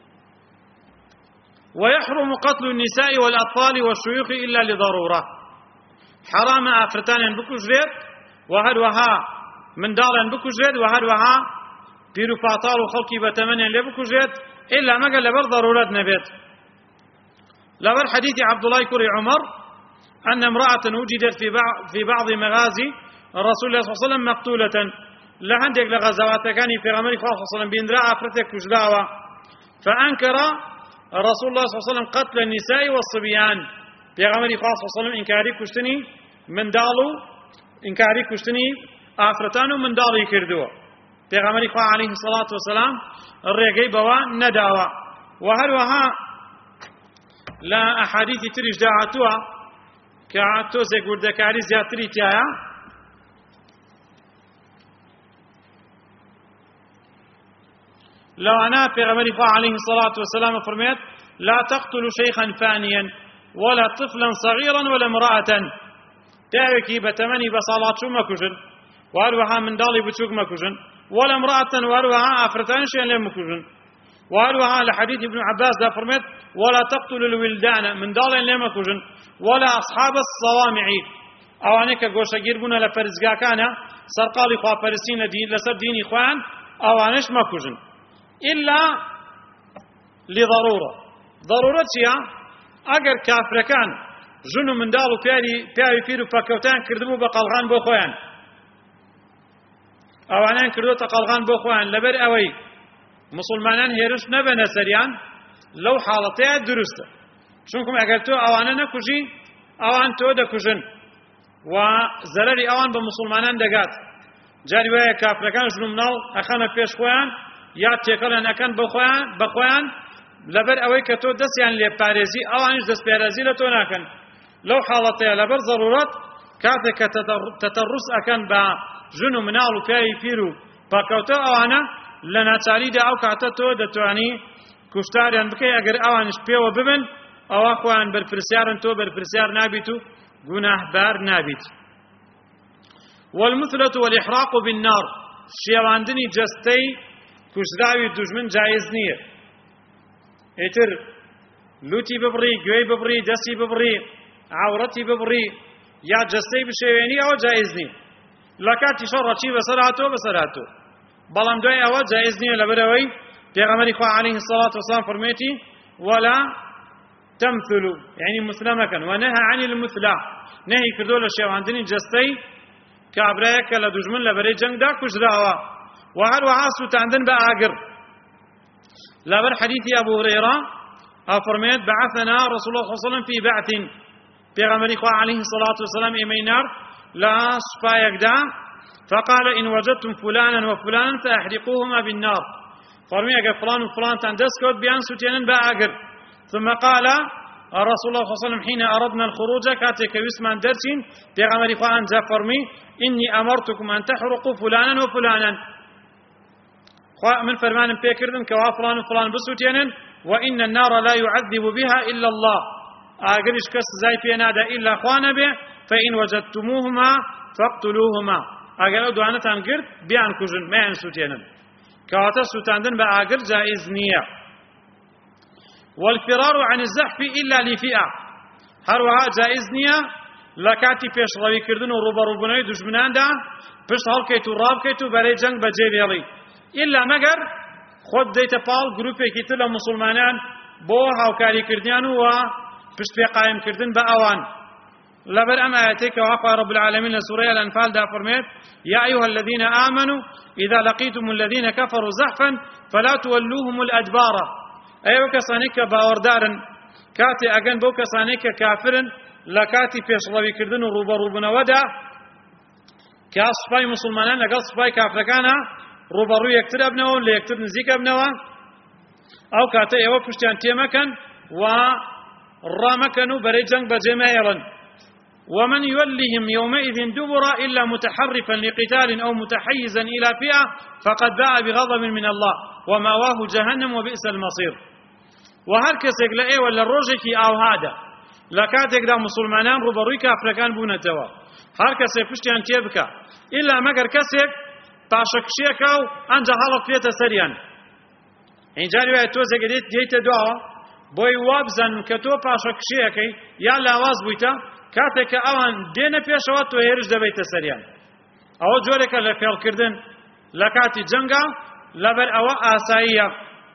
Speaker 1: ويحرم قتل النساء والأطفال والشيوخ إلا لضرورة حرام ئافرەتانیان بکوژرێت و هەروەها منداڵیان بکوژرێت و هەروەها پیر و پاتاڵ و خەڵکی بەتەمەنیان لێ بکوژرێت إلا مەگەر لەبەر ضرورەت نەبێت لەبەر حەدیثی عەبدوڵای کوڕی عومەر أن امرأة وجدت في بعض مغازي رسول الله صلى الله عليه وسلم مقتولة لهندك لغزوات كان في غمر صلى الله عليه وسلم بيندرا أفرتك كجلاوة فأنكر رسول الله صلى الله عليه وسلم قتل النساء والصبيان في غمر صلى الله عليه وسلم إنكاري كشتني من دالو إنكاري كشتني أفرتان من دالي كردوا في غمر عليه الصلاة والسلام الرقي بوا نداوا وهروها لا أحاديث تريج داعتوا كعتوزك وردكاري زياتري تيايا لو أنا في غمر عليه الصلاة والسلام فرميت لا تقتلوا شيخا فانيا ولا طفلا صغيرا ولا امرأة تاوكي بتمني بصلاة شو مكوجن وأروها من دالي بتشوك مكوجن ولا امرأة وأروها أفرتان شيئا لم مكوجن وأروها لحديث ابن عباس دا فرميت ولا تقتلوا الولدان من دالي لم مكوجن ولا أصحاب الصوامع أو أنك قوشا جيربونا لفرزقا كان سرقالي خواه فرسين لسر ديني خوان أو أنش مكوجن إلا لضرورة ضرورة شيء أجر كافر كان جنو من دالو بياري فيرو فكوتان كردبو بقلغان بوخوان أوانان كردو تقلغان بوخوان لبر أوي مسلمانان هيرش نبنا سريان لو حالتها درسته شونكم أجر تو أوانا نكوجي أوان تو دكوجن وزرري أوان بمسلمانان دقات جاري ويا كافر كان جنو منال أخانا فيش خوان یا تێکەڵیان ئەکەن بەخۆیان لەبەر ئەوەی کە تۆ دەستیان لێ پارێزی ئەوانیش دەستپارێزی لە تۆ ناکەن لەو حاڵەتەیە لەبەر ضرورەت کاتێک کە تەتەڕوس ئەکەن بە ژن و مناڵ و پیاوی پیر و پاکەوتە ئەوانە لە ناچاریدا ئەو کاتە تۆ دەتوانی کوشتاریان بکەی ئەگەر ئەوانش پێوە ببن ئەوە خۆیان بەرپرسیارن تۆ بەرپرسیار نابیت و گوناهبار نابیت والمثلة والإحراق بالنار شێواندنی جەستەی کوژراوی دوژمن جایز نییە ئیتر لوتی ببڕی گوێی ببڕی دەستی ببڕی عەورەتی ببڕی یا جەستەی بشێوێنی ئەوە جایز نییە لە کاتی شەڕەچی بەسەر هاتۆ بەڵام دوای ئەوە جایز نییە لەبەرەوەی پێغەمبەری خوا عەلەیهی الصەلاة وەسەلام فەرموویەتی ولا تمثلوا يعني مثلە مەکەن ونهى عن المثلى نهی کردو لە شێواندنی جەستەی کابرایەکە لە دوژمن لەبەرەی جەنگدا کوژراوە وهروها ستاندن بآجر لابر حديث أبو هريرة فرميت بعثنا رسول الله صلى الله عليه وسلم في بعث پیغمبر عليه الصلاة والسلام إمينار لا سبايكدا فقال إن وجدتم فلانا وفلانا فأحرقوهما بالنار فرمي أجر فلان وفلان تندسكوت بيان سوتينن بأجر ثم قال الرسول الله صلى الله عليه وسلم حين أردنا الخروج كاتك يسمان درسين بيغمر إخوان فرمي إني أمرتكم أن تحرقوا فلانا وفلانا من فرمان بيكردن كوا فلان وفلان بسوتينن وإن النار لا يعذب بها إلا الله أجرش كس زي في نادى إلا أخوانا به فإن وجدتموهما فاقتلوهما أجر دوانا تنقر بيان كوجن ما ينسوتينن كواتا سوتاندن بأجر جائز نية والفرار عن الزحف إلا لفئة هروها جائز نية لكاتي پیش روی کردن و روبرو بنای دشمنان دا پشت هل کیتو راب کیتو برای جنگ بجیبیلی إلا مگر خود دیتا پال گروپی که تلا مسلمانان بو هاوکاری کردیان و پشت پی قائم کردن با اوان لبر أم آياتك وقع رب العالمين لسورة الأنفال دا فرميت يا أيها الذين آمنوا إذا لقيتم الذين كفروا زحفا فلا تولوهم الأدبار أيوة كسانيك باوردارن كاتي أجن بو كسانيك كافرن لكاتي پیش روی کردن و روبرو بوون ودا كاصفاي مسلمانان لقل صفاي كافركانا روبرو يكتر ابنوا ليكتر نزيك ابنوا أو كاتي أيوة پشتيان تيمكن و رامكنوا بري جنگ بجمايرن ومن يولهم يومئذ دبرا إلا متحرفا لقتال أو متحيزا إلى فئة فقد باء بغضب من الله ومأواه جهنم وبئس المصير وهر كسك لأي ولا الرجك أو هذا لكاتك دا مسلمانان روبروي كافركان بونتوا هر كسك پشتيان تيبكا إلا مگر كسك پاشکشیکاو انجا حالق فيتا سريان این جاری وای توزه گدیت دیت دعا بوی وابزن کتو پاشکشیکی یا لاواز بویتا کاتێک کە ئەوان دێنە پێشەوە تۆ هێرش دەبیتە سەریان ئەوە جۆرێکە لە فێڵکردن لە کاتی جەنگا لەبەر ئەوە ئاساییە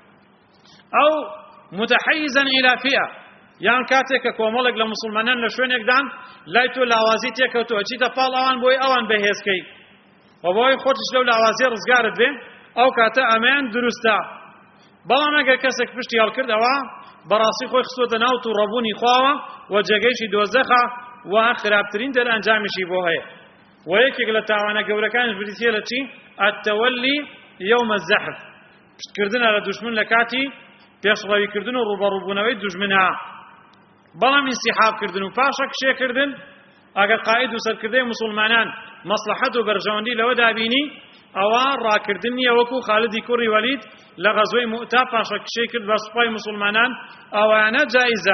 Speaker 1: ئەو متحەیزەن ئیلا فئە یان کاتێک کە کۆمەڵێک لە موسڵمانان لە شوێنێکدان لای تۆ لاوازی تێکەوتووە چیتە پاڵ ئەوان بۆی ئەوان بەهێزکەی و بۆی خۆتیش لەو لاوازیە ڕزگارت بێ ئەو کاتە ئەمەیان دروستە بەڵام ئەگەر کەسێک پشتی هەڵکردەوە بەڕاستی خۆی خستووەتە ناو تووڕەبوونی خواوە و جێگەیشی دۆزەخە و خراپترین دەرئەنجامیشی بۆ هەیە و یەکێک لە تاوانە گەورەکانیش بریتیە لە چی ئەتەوەلی یەومە الزەحف پشتکردنە لە دوژمن لە کاتی پێشڕەویکردن و ڕوبەڕووبوونەوەی دوژمنە بەڵام ئینسیحابکردن و پاشە کشێکردن ئەگەر قائید و سەرکردەی موسڵمانان مەسلەحەت و بەرژەوەندی لەوە دابینی ئەوە ڕاکردن نییە وەکو خالدی کوڕی وەلید لە غەزوەی موئتا پاشە کشەی کرد بە سوپای موسڵمانان ئەوانە جائزە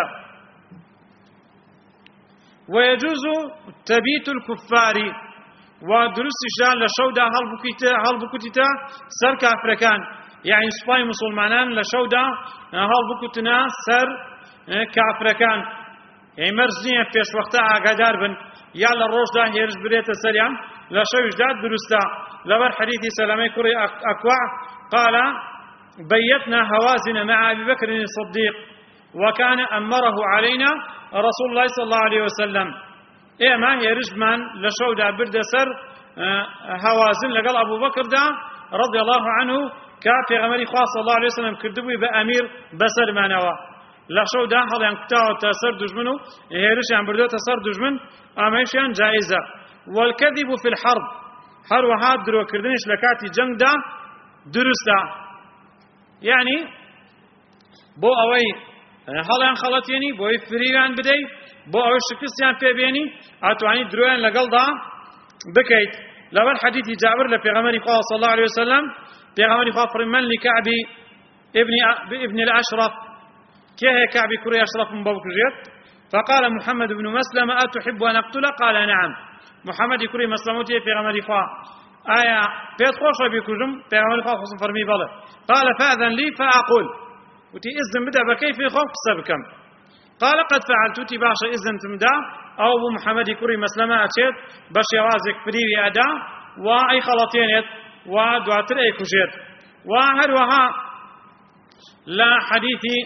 Speaker 1: ويجوز تبيت الكفار ودرس شان لشودا هل سر كافركان يعني سباي مسلمانان لشودا هل بكتنا سر كافركان يعني مرزنية فيش وقتا آقادار بن يا للروجدا هيرج بريت سريان لشوجدا درستا لبر حديث سلامي كوري أكوع قال بيتنا هوازن مع أبي بكر الصديق وكان أمره علينا رسول الله صلى الله عليه وسلم إما يرج من لشودا برد سر هوازن لقال أبو بكر دا رضي الله عنه كافي غمري خاص صلى الله عليه وسلم كردبوي بأمير بسر مانوا لشودا هل ينكتاو تسر دجمنو يرج عن برد تسر دجمن أميشان جائزة والكذب في الحرب هر وهاد درو كردنش لكاتي جنگ دا درستا يعني بو أوي هەڵیان خەڵەتێنی بۆی فریویان بدەی بۆ ئەوەی شکستیان پێبێنی ئەتوانی درۆیان لەگەڵدا بکەیت لەبەر حەدیثی جابر لە پێغەمبەری خوا صلی الله عليه وسلم پێغەمبەری خوا فەرمی من لكعب ابن الأشرف کێ هەیە کەعبی کوڕی ئەشرەفم بۆ بکوژێت فقال محمد بن مسلمة أتحب أن أقتله قال نعم محمد کوڕی مسلمە وتی پێغەمبەری خوا ئایا پێت خۆشە بیکوژم پێغەمبەری خوا فەرمی بەڵێ قال فأذن لي فأقول وتي إذن بدأ بكيف يخوف سبكم قال قد فعلت تي باشا إذن تمدا أو أبو محمد كوري مسلمة أتيت باش يوازك فريوي أدا وأي خلطينيت ودواتر أي كجيت وهروها لا حديثي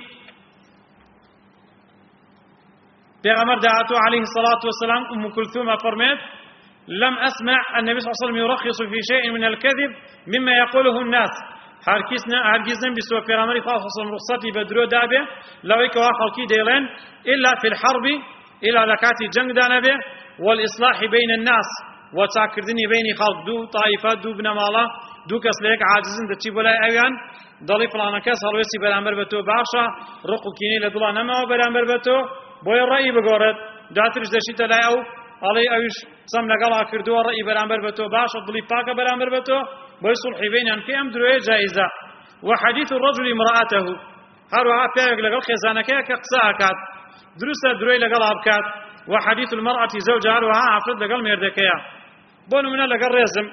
Speaker 1: بيغمر دعاته عليه الصلاة والسلام أم كلثوم فرميت لم أسمع النبي صلى الله عليه وسلم يرخص في شيء من الكذب مما يقوله الناس هرگز نبیسو پیغمبری خواه خصوصا رخصتی بدرو دابه لوی که خلقی دیلن إلا في الحرب إلى لكاتي جنگ دانبه والإصلاح بين الناس وتاكردني بين خلق دو طائفات دو بنمالا دو کس لیک عاجزن دچی بلای اویان دلی فلان کس هلوسی برانبر بتو باشا رقو کینی لدلا نما برانبر بتو بوی رأی بگورد داترش دشیت لای او علی اوش سم لگلا کردو رأی برانبر بتو باشا دلی پاک برانبر بتو بوی صلحی بینن که ام دروی جایزه وحديث الرجل امرأته هروها بيك لقل خزانك كقصاكات درست دروي لقل أبكات وحديث المرأة زوجها هروها عفرت لقل ميردكيا بونو من لقل رزم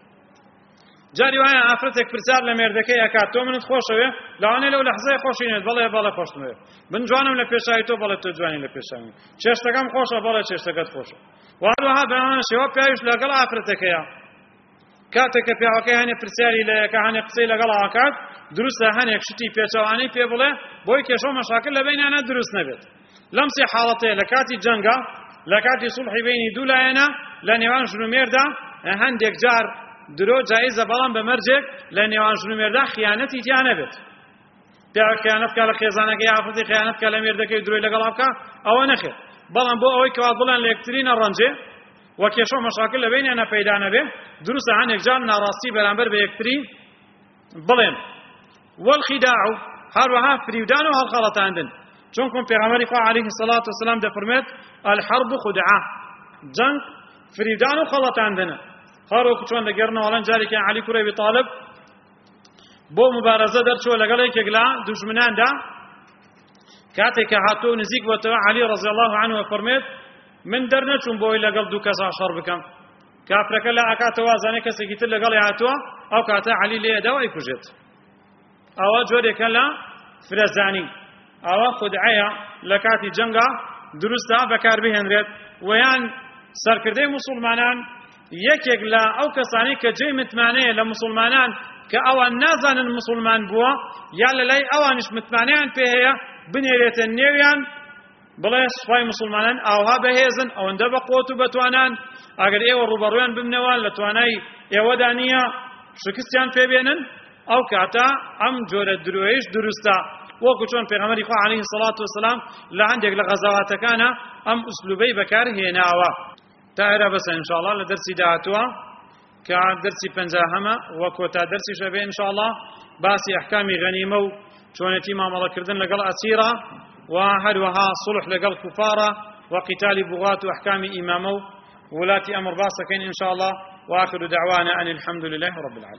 Speaker 1: جاري وهي عفرتك فرسال لميردكيا كات تو من تخوشوه لعنه لو لحظه خوشينه بالله خوشنوه من جوانم لپیشای تو بالله تو جوانی لپیشای چشتگم خوشه بالله چشتگت خوشه وهروها بنان شوا بيش لقل عفرتكيا كاتك بيعوكي هني فرسالي لك هني قصي لقل عكات دروس هني شتي بيشواني بيبله بوي كشو مشاكل لبين انا دروس نبت لمسي حالته لكاتي جنگا لكاتي صلح بيني دولانا لنيوان شنو ميردا هندك جار درو جائزه بلان بمرجك لنيوان شنو ميردا خيانتي تيانبت بيع خيانتك على خزانك يا عفدي خيانتك على ميردك دروي لقلابك او نخير بلان بو اوي كوادلان لكترين الرنجه وكيشو مشاكل لبين انا پیدا نبه دروس عن اجار ناراستي برانبر بيكتري بلين والخداع هروها فريودان وهالخلط عندن چونكم پیغمبر خدا عليه الصلاه والسلام ده فرمت الحرب خدعه جنگ فريودان وخلط عندنا هارو كچون دگرنا ولن جاري كان علي كري ابي طالب بو مبارزه درچو لگل كگلا دشمنان دا كاتك هاتو نزيك وتو علي رضي الله عنه فرمت من درنا چون بوي لگل دو كسا شر بكم كافرك لا اكاتوا زانك سيت لگل هاتوا او كاتا علي لي دواي كجت او جودك لا فرزاني او خدعيه لكاتي جنگا درستا بكار بهنرت ويان سركردي مسلمانان يكيك لا او كساني كجي متمانه لمسلمانان كاوان نازن المسلمان بوا يالا لاي اوانش متمانيان فيها بنيرت النيويان بلا صفاي مسلمانان اوها بهيزن او اندب قوتو بتوانان اگر ايو روبروان بمنوان لتواناي ايو دانيا شكستيان في بينن او كاتا ام جور درويش درستا وكو چون پیغمبر خدا عليه الصلاه والسلام لعندك لغزوات كان ام اسلوبي بكار هناوا تايره بس ان شاء الله لدرسي داتوا كدرسي پنځهمه وكوتا درسي شبه ان شاء الله باسي احكام غنيمه چونتي معامله كردن لقل اسيره وهروها صلح لقل كفاره وقتال بغاة واحكام امامه ولاتي امر باسكين ان شاء الله واخر دعوانا ان الحمد لله رب العالمين.